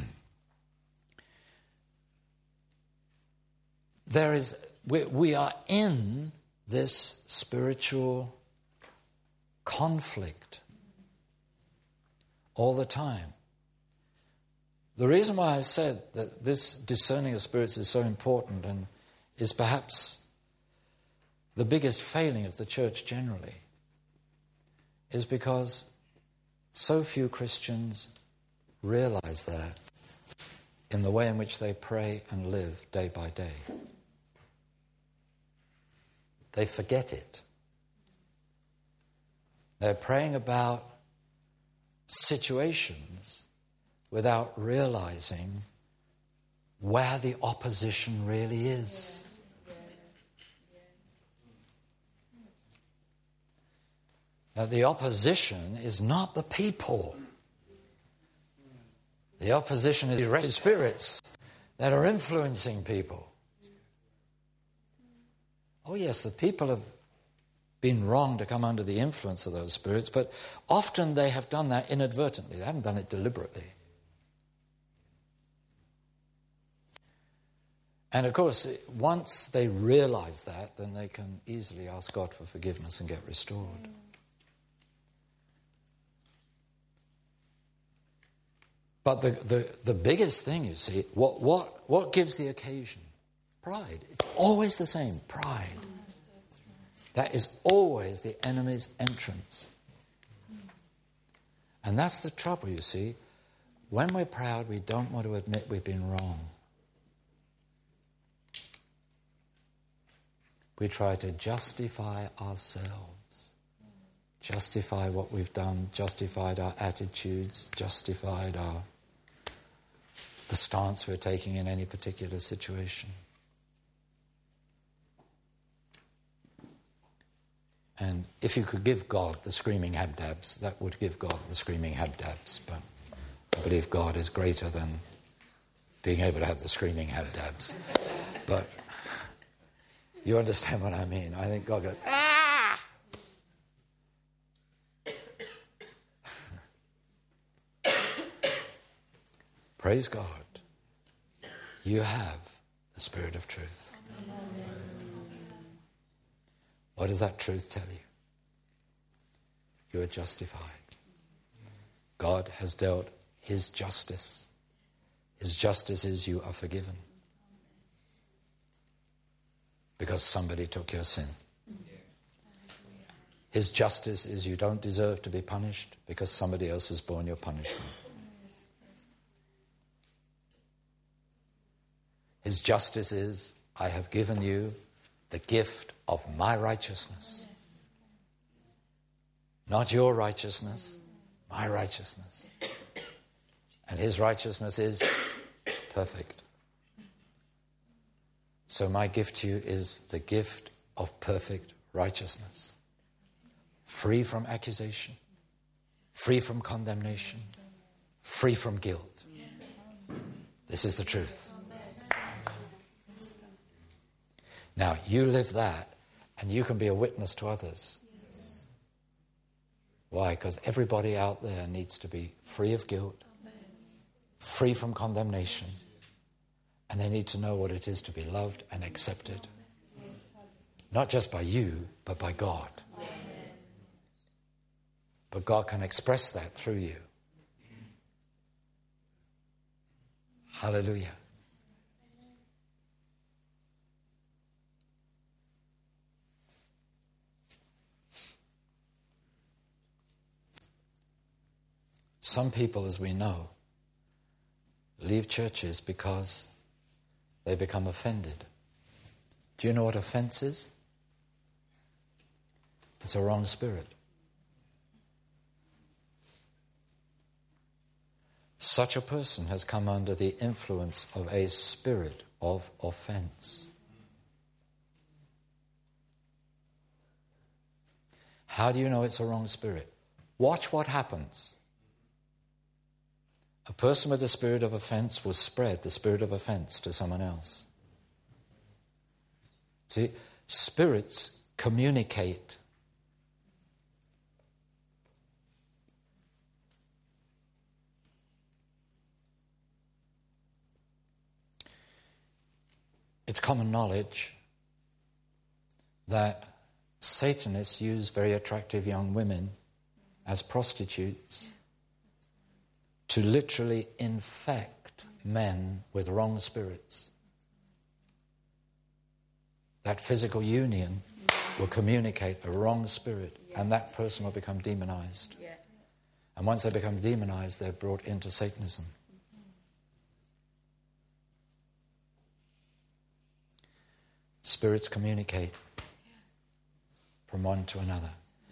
we are in this spiritual conflict all the time. The reason why I said that this discerning of spirits is so important and is perhaps the biggest failing of the church generally is because so few Christians realize that in the way in which they pray and live day by day. They forget it. They're praying about situations without realizing where the opposition really is. That the opposition is not the people. The opposition is the wretched spirits that are influencing people. Oh yes, the people have been wrong to come under the influence of those spirits, but often they have done that inadvertently. They haven't done it deliberately. And of course, once they realize that, then they can easily ask God for forgiveness and get restored. But the biggest thing, you see, what gives the occasion? Pride. It's always the same, pride. That is always the enemy's entrance. And that's the trouble, you see. When we're proud, we don't want to admit we've been wrong. We try to justify ourselves, justify what we've done, justified our attitudes, justified the stance we're taking in any particular situation. And if you could give God the screaming habdabs, that would give God the screaming habdabs. But I believe God is greater than being able to have the screaming habdabs. But you understand what I mean? I think God goes, ah! Praise God. You have the Spirit of truth. What does that truth tell you? You are justified. God has dealt his justice. His justice is you are forgiven. Because somebody took your sin. His justice is you don't deserve to be punished because somebody else has borne your punishment. His justice is, I have given you the gift of my righteousness. Not your righteousness, my righteousness. And his righteousness is perfect. So my gift to you is the gift of perfect righteousness. Free from accusation, free from condemnation, free from guilt. This is the truth. Now, you live that, and you can be a witness to others. Why? Because everybody out there needs to be free of guilt, free from condemnation, and they need to know what it is to be loved and accepted. Not just by you, but by God. But God can express that through you. Hallelujah. Some people, as we know, leave churches because they become offended. Do you know what offense is? It's a wrong spirit. Such a person has come under the influence of a spirit of offense. How do you know it's a wrong spirit? Watch what happens. A person with the spirit of offense will spread the spirit of offense to someone else. See, spirits communicate. It's common knowledge that Satanists use very attractive young women as prostitutes to literally infect men with wrong spirits. That physical union will communicate a wrong spirit, and that person will become demonized. And once they become demonized, they're brought into Satanism. Spirits communicate from one to another.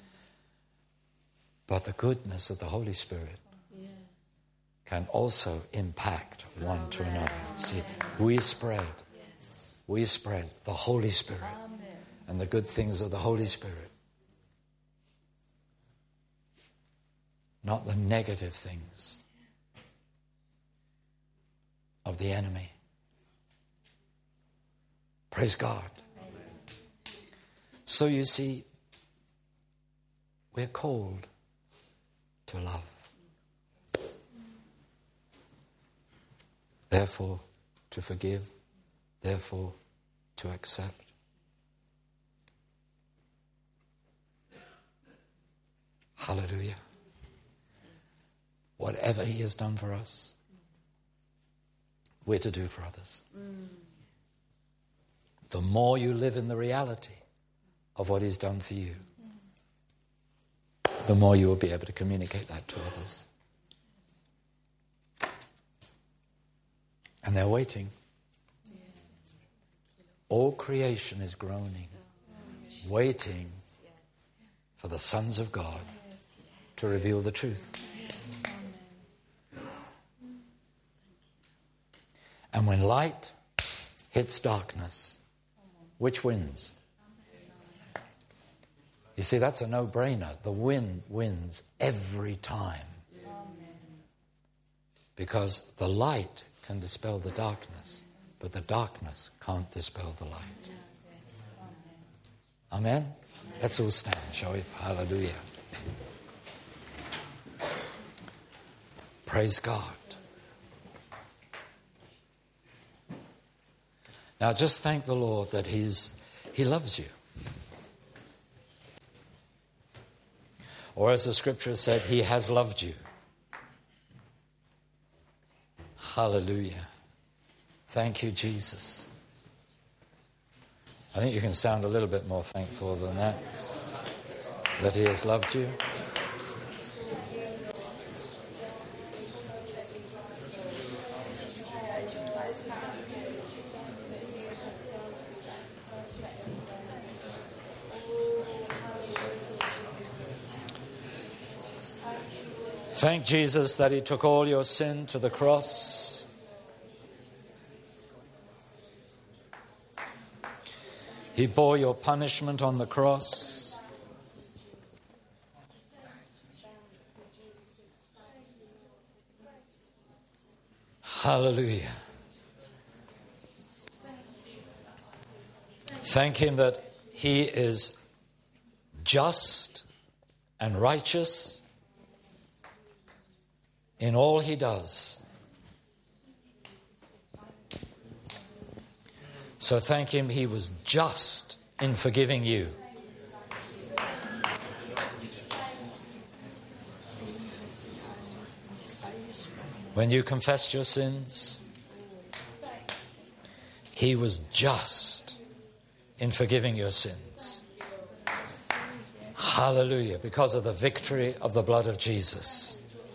But the goodness of the Holy Spirit can also impact one to another. See, we spread the Holy Spirit and the good things of the Holy Spirit, not the negative things of the enemy. Praise God. So you see, we're called to love. Therefore, to forgive, therefore to accept. Hallelujah. Whatever he has done for us, we're to do for others. The more you live in the reality of what he's done for you, the more you will be able to communicate that to others. And they're waiting. All creation is groaning, waiting for the sons of God to reveal the truth. And when light hits darkness, which wins? You see, that's a no-brainer. The wind wins every time. Because the light can dispel the darkness, but the darkness can't dispel the light. Amen? Let's all stand, shall we? Hallelujah. Praise God. Now just thank the Lord that He loves you. Or as the scripture said, He has loved you. Hallelujah. Thank you, Jesus. I think you can sound a little bit more thankful than that He has loved you. Thank Jesus that He took all your sin to the cross. He bore your punishment on the cross. Hallelujah. Thank Him that He is just and righteous in all He does. So thank Him He was just in forgiving you. When you confessed your sins, He was just in forgiving your sins. Hallelujah, because of the victory of the blood of Jesus.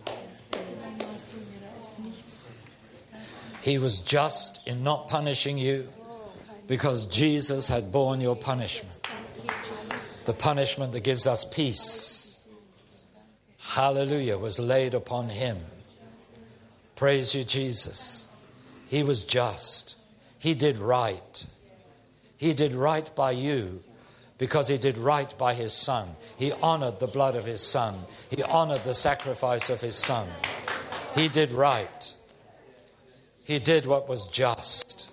He was just in not punishing you because Jesus had borne your punishment. The punishment that gives us peace, hallelujah, was laid upon Him. Praise you, Jesus. He was just. He did right. He did right by you because He did right by His Son. He honored the blood of His Son. He honored the sacrifice of His Son. He did right. He did what was just.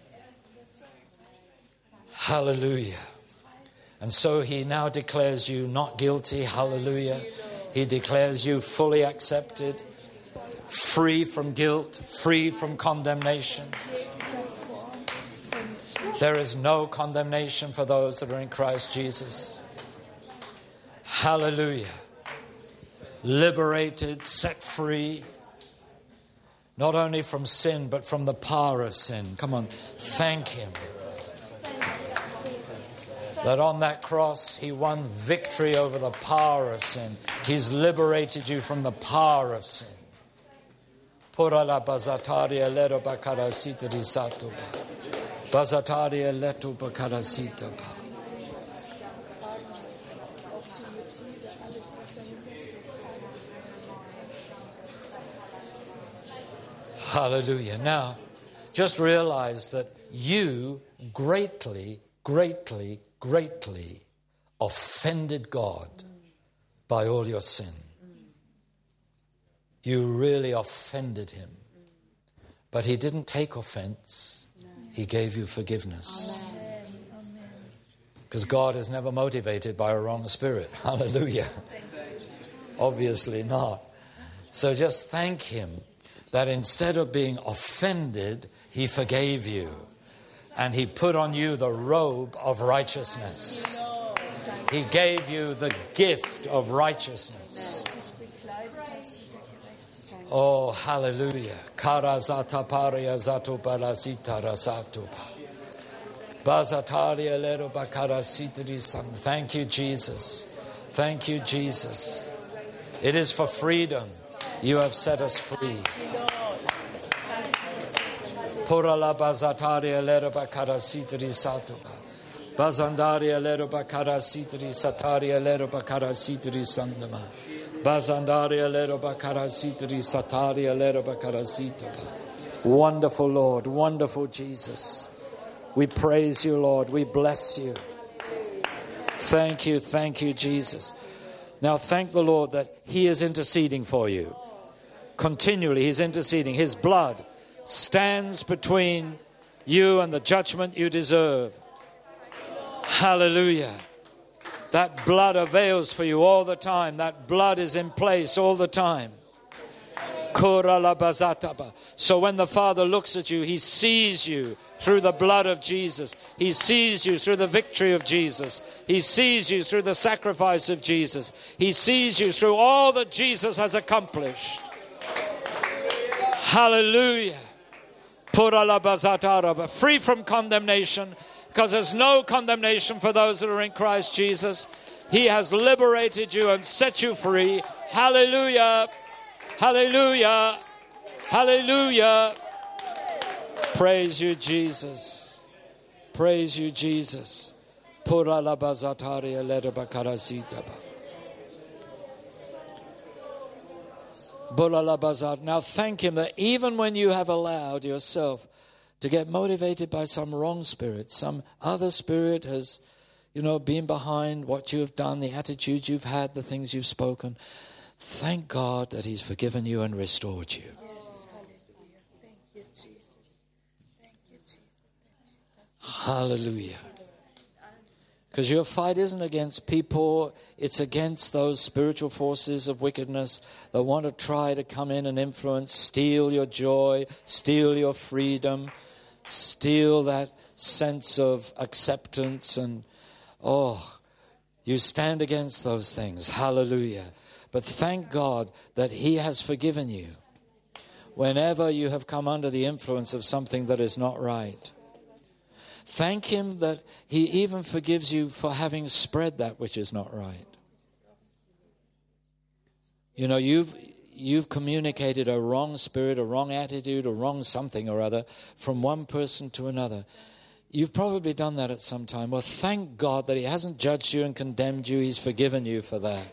Hallelujah. And so He now declares you not guilty. Hallelujah. He declares you fully accepted, free from guilt, free from condemnation. There is no condemnation for those that are in Christ Jesus. Hallelujah. Liberated, set free. Not only from sin, but from the power of sin. Come on, thank Him. That on that cross, He won victory over the power of sin. He's liberated you from the power of sin. Pura la bazataria leto bakarasita di satuba. Bazataria leto bakarasita ba. Hallelujah. Now, just realize that you greatly offended God by all your sin. You really offended Him. But He didn't take offense. He gave you forgiveness. Because God is never motivated by a wrong spirit. Hallelujah. Obviously not. So just thank Him that instead of being offended, He forgave you. And he put on you the robe of righteousness. He gave you the gift of righteousness. Oh, hallelujah. Karazata paria zato parasita rasatuba. Bazataria lero bakarasitri sam. Thank you, Jesus. Thank you, Jesus. It is for freedom you have set us free. Purala bazataria lero bakarasitri satuba. Bazandaria lero bakarasitri sataria lero bakarasitri sandama. Bazandaria lero bakarasitri sataria lero bakarasitaba. Wonderful Lord, wonderful Jesus. We praise you, Lord. We bless you. Thank you, Jesus. Now thank the Lord that he is interceding for you. Continually he's interceding. His blood stands between you and the judgment you deserve. Hallelujah. That blood avails for you all the time. That blood is in place all the time. So when the Father looks at you, he sees you through the blood of Jesus. He sees you through the victory of Jesus. He sees you through the sacrifice of Jesus. He sees you through all that Jesus has accomplished. Hallelujah. Free from condemnation, because there's no condemnation for those that are in Christ Jesus. He has liberated you and set you free. Hallelujah. Hallelujah. Hallelujah. Praise you, Jesus. Praise you, Jesus. Now thank him that even when you have allowed yourself to get motivated by some wrong spirit, some other spirit has, been behind what you have done, the attitudes you've had, the things you've spoken, thank God that he's forgiven you and restored you. Yes, hallelujah. Thank you, Jesus. Thank you, Jesus. Hallelujah. Because your fight isn't against people, it's against those spiritual forces of wickedness that want to try to come in and influence, steal your joy, steal your freedom, steal that sense of acceptance. And, you stand against those things. Hallelujah. But thank God that he has forgiven you whenever you have come under the influence of something that is not right. Thank him that he even forgives you for having spread that which is not right. You've communicated a wrong spirit, a wrong attitude, a wrong something or other from one person to another. You've probably done that at some time. Well, thank God that he hasn't judged you and condemned you. He's forgiven you for that.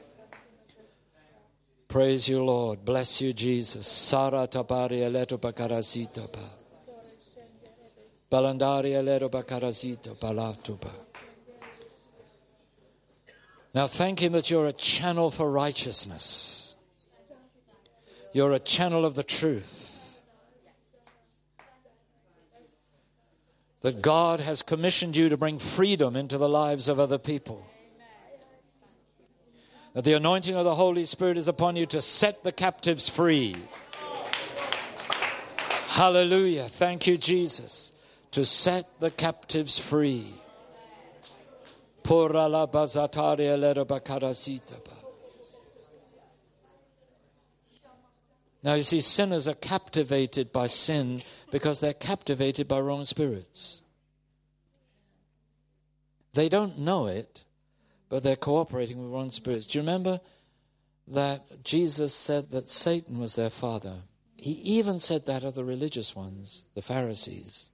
Praise you, Lord. Bless you, Jesus. Sara tabaria leto bakarasita ba. Balandaria leto bakarasita balatuba. Now thank him that you're a channel for righteousness. You're a channel of the truth. That God has commissioned you to bring freedom into the lives of other people. That the anointing of the Holy Spirit is upon you to set the captives free. Hallelujah. Thank you, Jesus. To set the captives free. Now you see, sinners are captivated by sin because they're captivated by wrong spirits. They don't know it, but they're cooperating with wrong spirits. Do you remember that Jesus said that Satan was their father? He even said that of the religious ones, the Pharisees.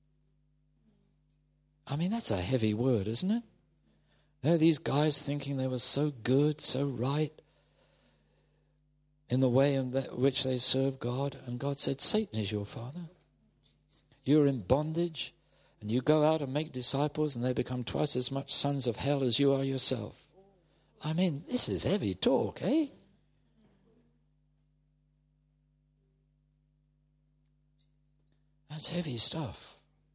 I mean, that's a heavy word, isn't it? These guys thinking they were so good, so right in the way in which they serve God. And God said, Satan is your father. You're in bondage, and you go out and make disciples, and they become twice as much sons of hell as you are yourself. I mean, this is heavy talk, eh? That's heavy stuff.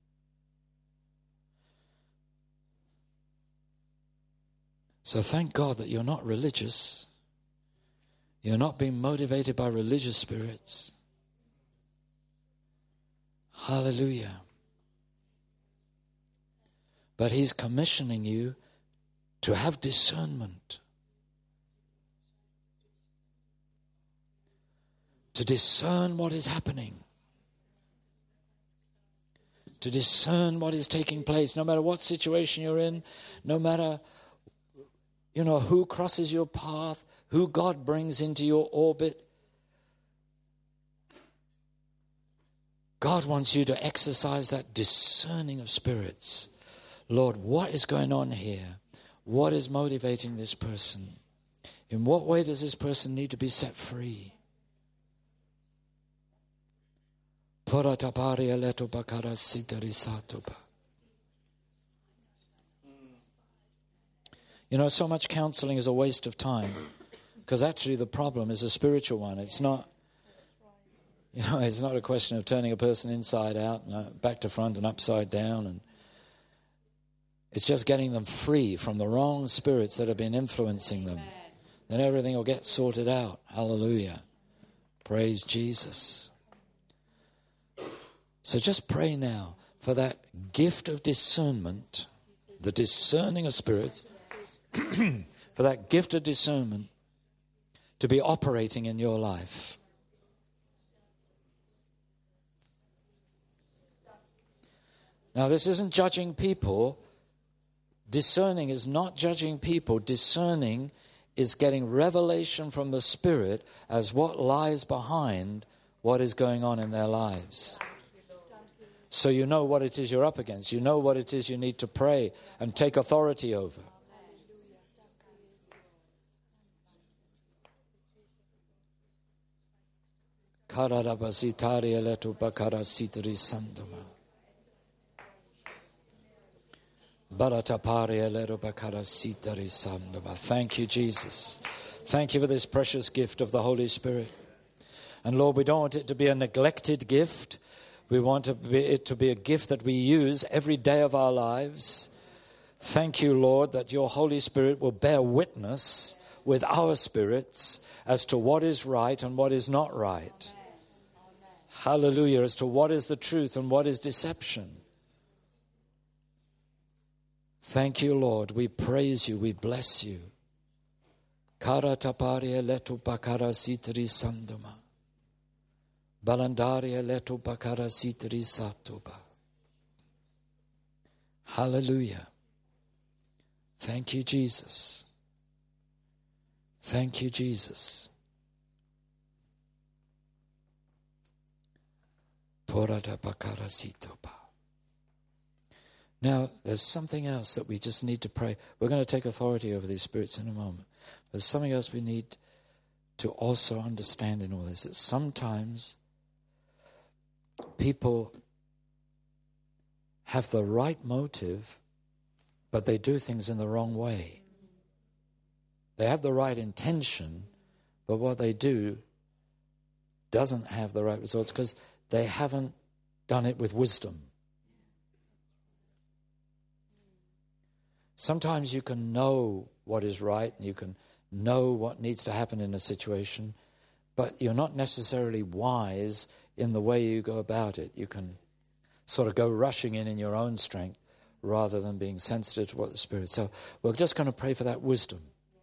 So thank God that you're not religious. You're not being motivated by religious spirits. Hallelujah. But he's commissioning you to have discernment. To discern what is happening. To discern what is taking place, no matter what situation you're in, no matter, who crosses your path, who God brings into your orbit. God wants you to exercise that discerning of spirits. Lord, what is going on here? What is motivating this person? In what way does this person need to be set free? So much counseling is a waste of time, because actually the problem is a spiritual one. It's not, it's not a question of turning a person inside out, back to front and upside down, and it's just getting them free from the wrong spirits that have been influencing them. Then everything will get sorted out. Hallelujah. Praise Jesus. So just pray now for that gift of discernment, the discerning of spirits, for that gift of discernment to be operating in your life. Now, this isn't judging people. Discerning is not judging people. Discerning is getting revelation from the Spirit as what lies behind what is going on in their lives. So you know what it is you're up against. You know what it is you need to pray and take authority over. Thank you, Jesus. Thank you for this precious gift of the Holy Spirit. And Lord, we don't want it to be a neglected gift. We want it to be a gift that we use every day of our lives. Thank you, Lord, that your Holy Spirit will bear witness with our spirits as to what is right and what is not right. Hallelujah, as to what is the truth and what is deception. Thank you, Lord. We praise you. We bless you. Karataparia letu bakara sitri sanduma. Balandaria letu bakara sitri satuba. Hallelujah. Thank you, Jesus. Thank you, Jesus. Porata bakara sitoba. Now, there's something else that we just need to pray. We're going to take authority over these spirits in a moment. There's something else we need to also understand in all this. That sometimes people have the right motive, but they do things in the wrong way. They have the right intention, but what they do doesn't have the right results because they haven't done it with wisdom. Sometimes you can know what is right and you can know what needs to happen in a situation, but you're not necessarily wise in the way you go about it. You can sort of go rushing in your own strength rather than being sensitive to what the Spirit. So we're just going to pray for that wisdom.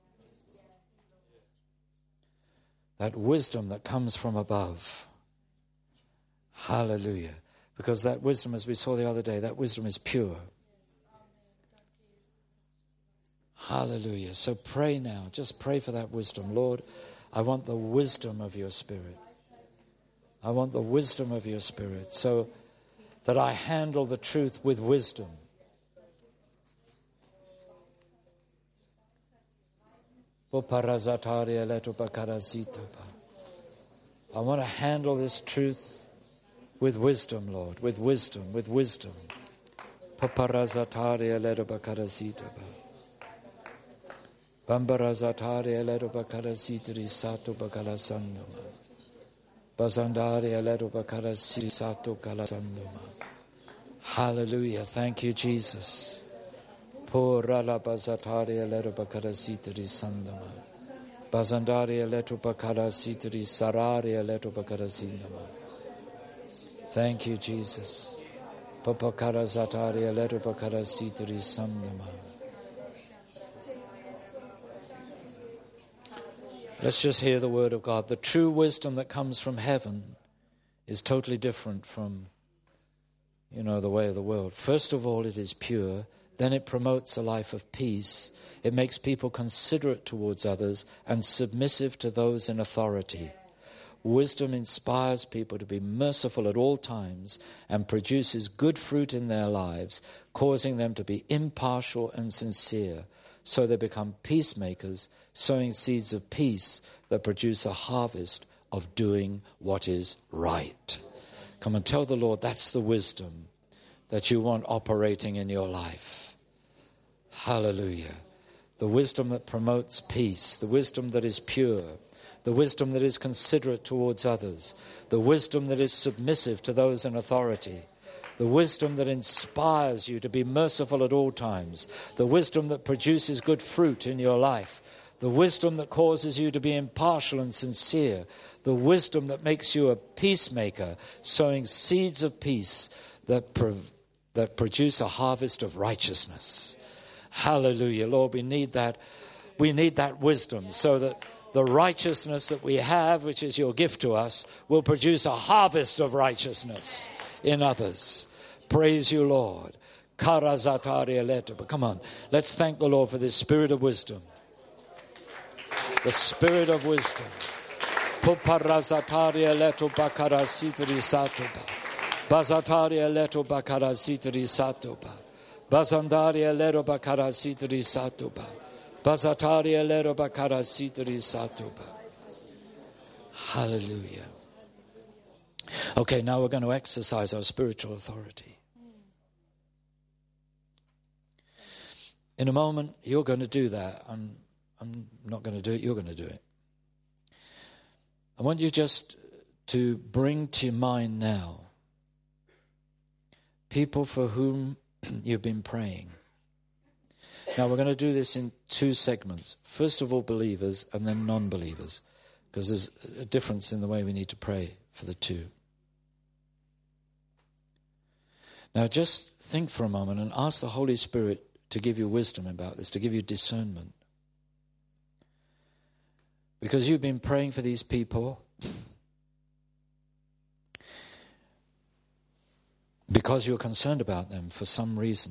That wisdom that comes from above. Hallelujah. Because that wisdom, as we saw the other day, that wisdom is pure. Hallelujah. So pray now. Just pray for that wisdom. Lord, I want the wisdom of your Spirit. I want the wisdom of your Spirit so that I handle the truth with wisdom. I want to handle this truth with wisdom, Lord, with wisdom, with wisdom. Bambarazatari eledo bakarasitri sato bakalasanduma. Bazandari eledo bakarasitri sato kalasanduma. Hallelujah. Thank you, Jesus. Porala bazatari eledo bakarasitri sanduma. Bazandari eledo bakarasitri sarari eledo bakarasinduma. Thank you, Jesus. Papakara Zataria Leto Bakara Sitri Samdama. Let's just hear the word of God. The true wisdom that comes from heaven is totally different from, the way of the world. First of all, it is pure. Then it promotes a life of peace. It makes people considerate towards others and submissive to those in authority. Wisdom inspires people to be merciful at all times and produces good fruit in their lives, causing them to be impartial and sincere. So they become peacemakers, sowing seeds of peace that produce a harvest of doing what is right. Come and tell the Lord that's the wisdom that you want operating in your life. Hallelujah. The wisdom that promotes peace, the wisdom that is pure, the wisdom that is considerate towards others, the wisdom that is submissive to those in authority, the wisdom that inspires you to be merciful at all times, the wisdom that produces good fruit in your life, the wisdom that causes you to be impartial and sincere, the wisdom that makes you a peacemaker, sowing seeds of peace that produce a harvest of righteousness. Hallelujah. Lord, we need that. We need that wisdom so that the righteousness that we have, which is your gift to us, will produce a harvest of righteousness in others. Praise you, Lord. Come on, let's thank the Lord for this spirit of wisdom. The spirit of wisdom. Puparazataria leto bakarasitri satoba. Bazataria leto bakarasitri satoba. Bazandaria leto bakarasitri satoba. Bazataria leto bakarasitri satoba. Hallelujah. Okay, now we're going to exercise our spiritual authority. In a moment, you're going to do that. I'm not going to do it, you're going to do it. I want you just to bring to your mind now people for whom you've been praying. Now, we're going to do this in two segments. First of all, believers and then non-believers, because there's a difference in the way we need to pray for the two. Now, just think for a moment and ask the Holy Spirit to give you wisdom about this, to give you discernment. Because you've been praying for these people because you're concerned about them for some reason.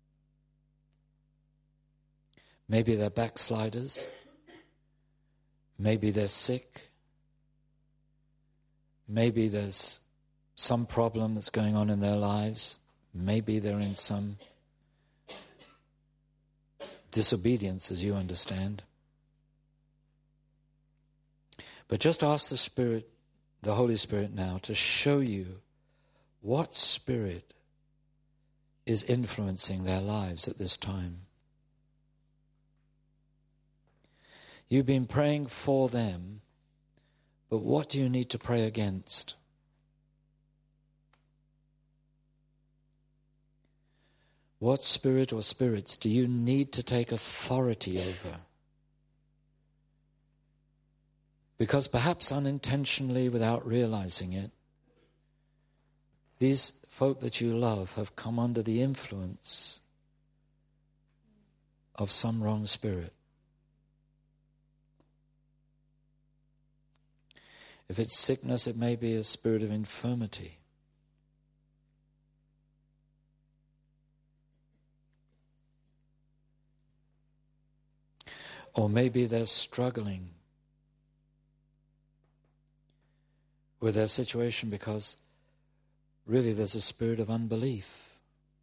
Maybe they're backsliders. Maybe they're sick. Maybe there's some problem that's going on in their lives. Maybe they're in some disobedience, as you understand. But just ask the Spirit, the Holy Spirit now, to show you what spirit is influencing their lives at this time. You've been praying for them, but what do you need to pray against? What spirit or spirits do you need to take authority over? Because perhaps unintentionally, without realizing it, these folk that you love have come under the influence of some wrong spirit. If it's sickness, it may be a spirit of infirmity. Or maybe they're struggling with their situation because really there's a spirit of unbelief.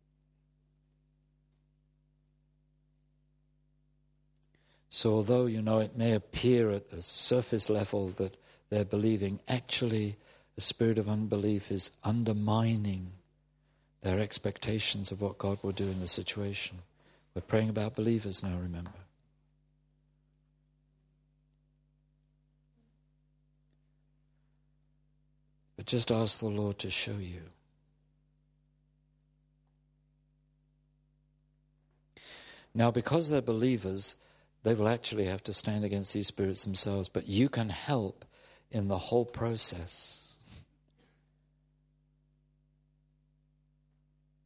So although, it may appear at the surface level that they're believing, actually the spirit of unbelief is undermining their expectations of what God will do in the situation. We're praying about believers now, remember. But just ask the Lord to show you. Now, because they're believers, they will actually have to stand against these spirits themselves, but you can help in the whole process.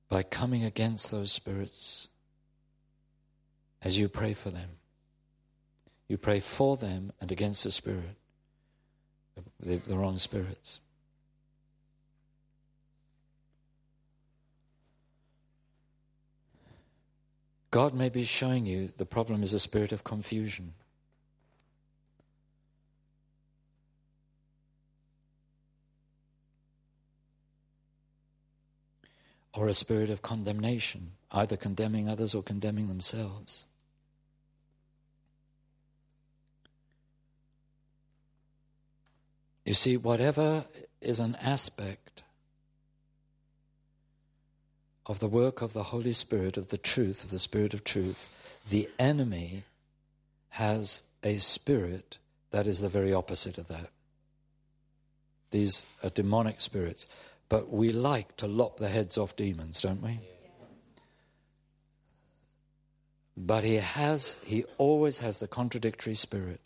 by coming against those spirits as you pray for them. You pray for them and against the spirit, the wrong spirits. God may be showing you the problem is a spirit of confusion. Or a spirit of condemnation, either condemning others or condemning themselves. You see, whatever is an aspect of the work of the Holy Spirit, of the truth, of the Spirit of truth, the enemy has a spirit that is the very opposite of that. These are demonic spirits. But we like to lop the heads off demons, don't we? But he always has the contradictory spirit.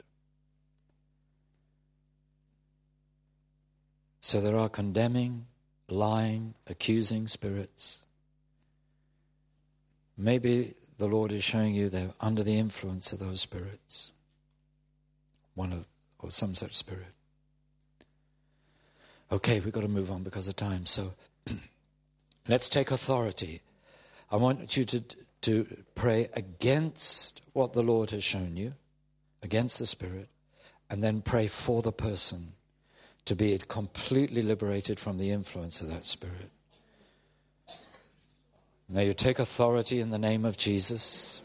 So there are condemning, lying, accusing spirits. Maybe the Lord is showing you they're under the influence of those spirits. Or some such spirit. Okay, we've got to move on because of time. So let's take authority. I want you to pray against what the Lord has shown you, against the spirit, and then pray for the person to be completely liberated from the influence of that spirit. Now you take authority in the name of Jesus.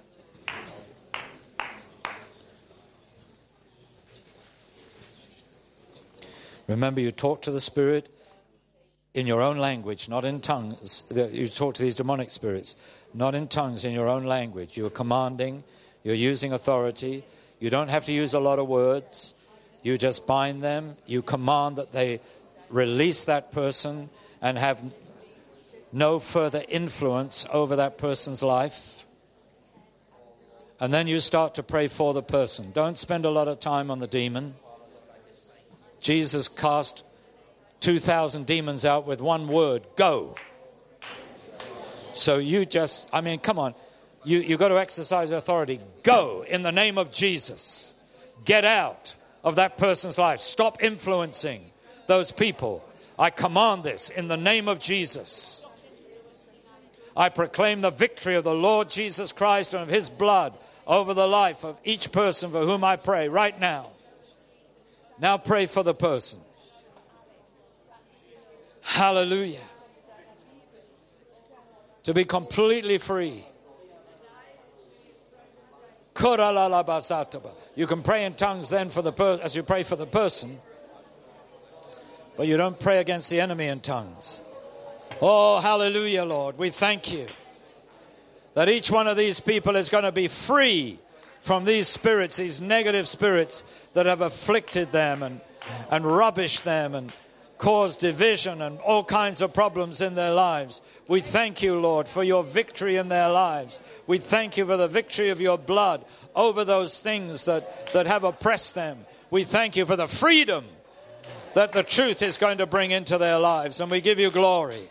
Remember, you talk to the spirit in your own language, not in tongues. You talk to these demonic spirits, not in tongues, in your own language. You are commanding, you're using authority. You don't have to use a lot of words. You just bind them. You command that they release that person and have no further influence over that person's life. And then you start to pray for the person. Don't spend a lot of time on the demon. Jesus cast 2,000 demons out with one word, go. So you just, come on. You've got to exercise authority. Go in the name of Jesus. Get out of that person's life. Stop influencing those people. I command this in the name of Jesus. I proclaim the victory of the Lord Jesus Christ and of his blood over the life of each person for whom I pray right now. Now pray for the person. Hallelujah. To be completely free. You can pray in tongues then for the as you pray for the person, but you don't pray against the enemy in tongues. Oh, hallelujah, Lord. We thank you that each one of these people is going to be free from these spirits, these negative spirits that have afflicted them and rubbished them and caused division and all kinds of problems in their lives. We thank you, Lord, for your victory in their lives. We thank you for the victory of your blood over those things that have oppressed them. We thank you for the freedom that the truth is going to bring into their lives, and we give you glory.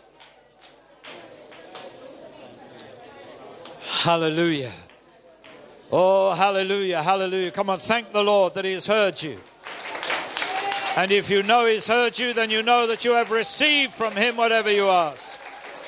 Hallelujah. Oh, hallelujah, hallelujah. Come on, thank the Lord that he has heard you. And if you know he's heard you, then you know that you have received from him whatever you ask.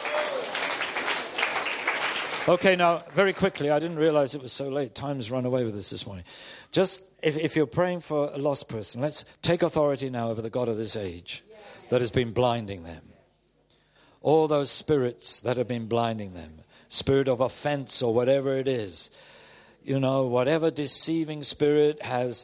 Okay, now, very quickly, I didn't realize it was so late. Time's run away with us this morning. Just, if you're praying for a lost person, let's take authority now over the god of this age that has been blinding them. All those spirits that have been blinding them. Spirit of offense or whatever it is. You know, whatever deceiving spirit has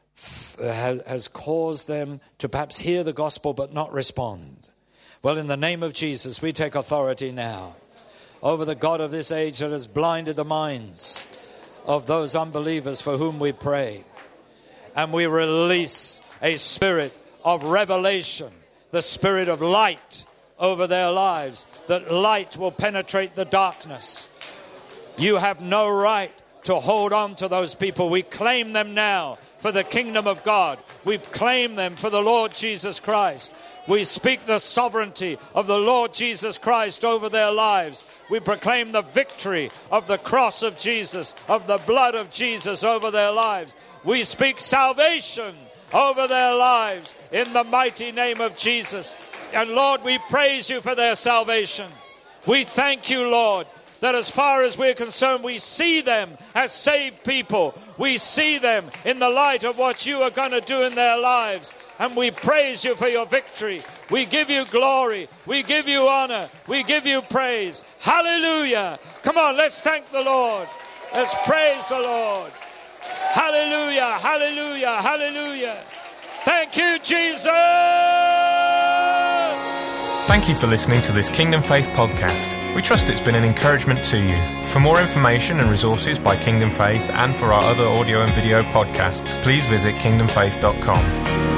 caused them to perhaps hear the gospel but not respond. Well, in the name of Jesus, we take authority now over the god of this age that has blinded the minds of those unbelievers for whom we pray. And we release a spirit of revelation, the spirit of light over their lives, that light will penetrate the darkness. You have no right to hold on to those people. We claim them now for the kingdom of God. We claim them for the Lord Jesus Christ. We speak the sovereignty of the Lord Jesus Christ over their lives. We proclaim the victory of the cross of Jesus, of the blood of Jesus over their lives. We speak salvation over their lives in the mighty name of Jesus. And Lord, we praise you for their salvation. We thank you, Lord, that as far as we're concerned, we see them as saved people. We see them in the light of what you are going to do in their lives. And we praise you for your victory. We give you glory. We give you honor. We give you praise. Hallelujah. Come on, let's thank the Lord. Let's praise the Lord. Hallelujah, hallelujah, hallelujah. Thank you, Jesus. Thank you for listening to this Kingdom Faith podcast. We trust it's been an encouragement to you. For more information and resources by Kingdom Faith and for our other audio and video podcasts, please visit kingdomfaith.com.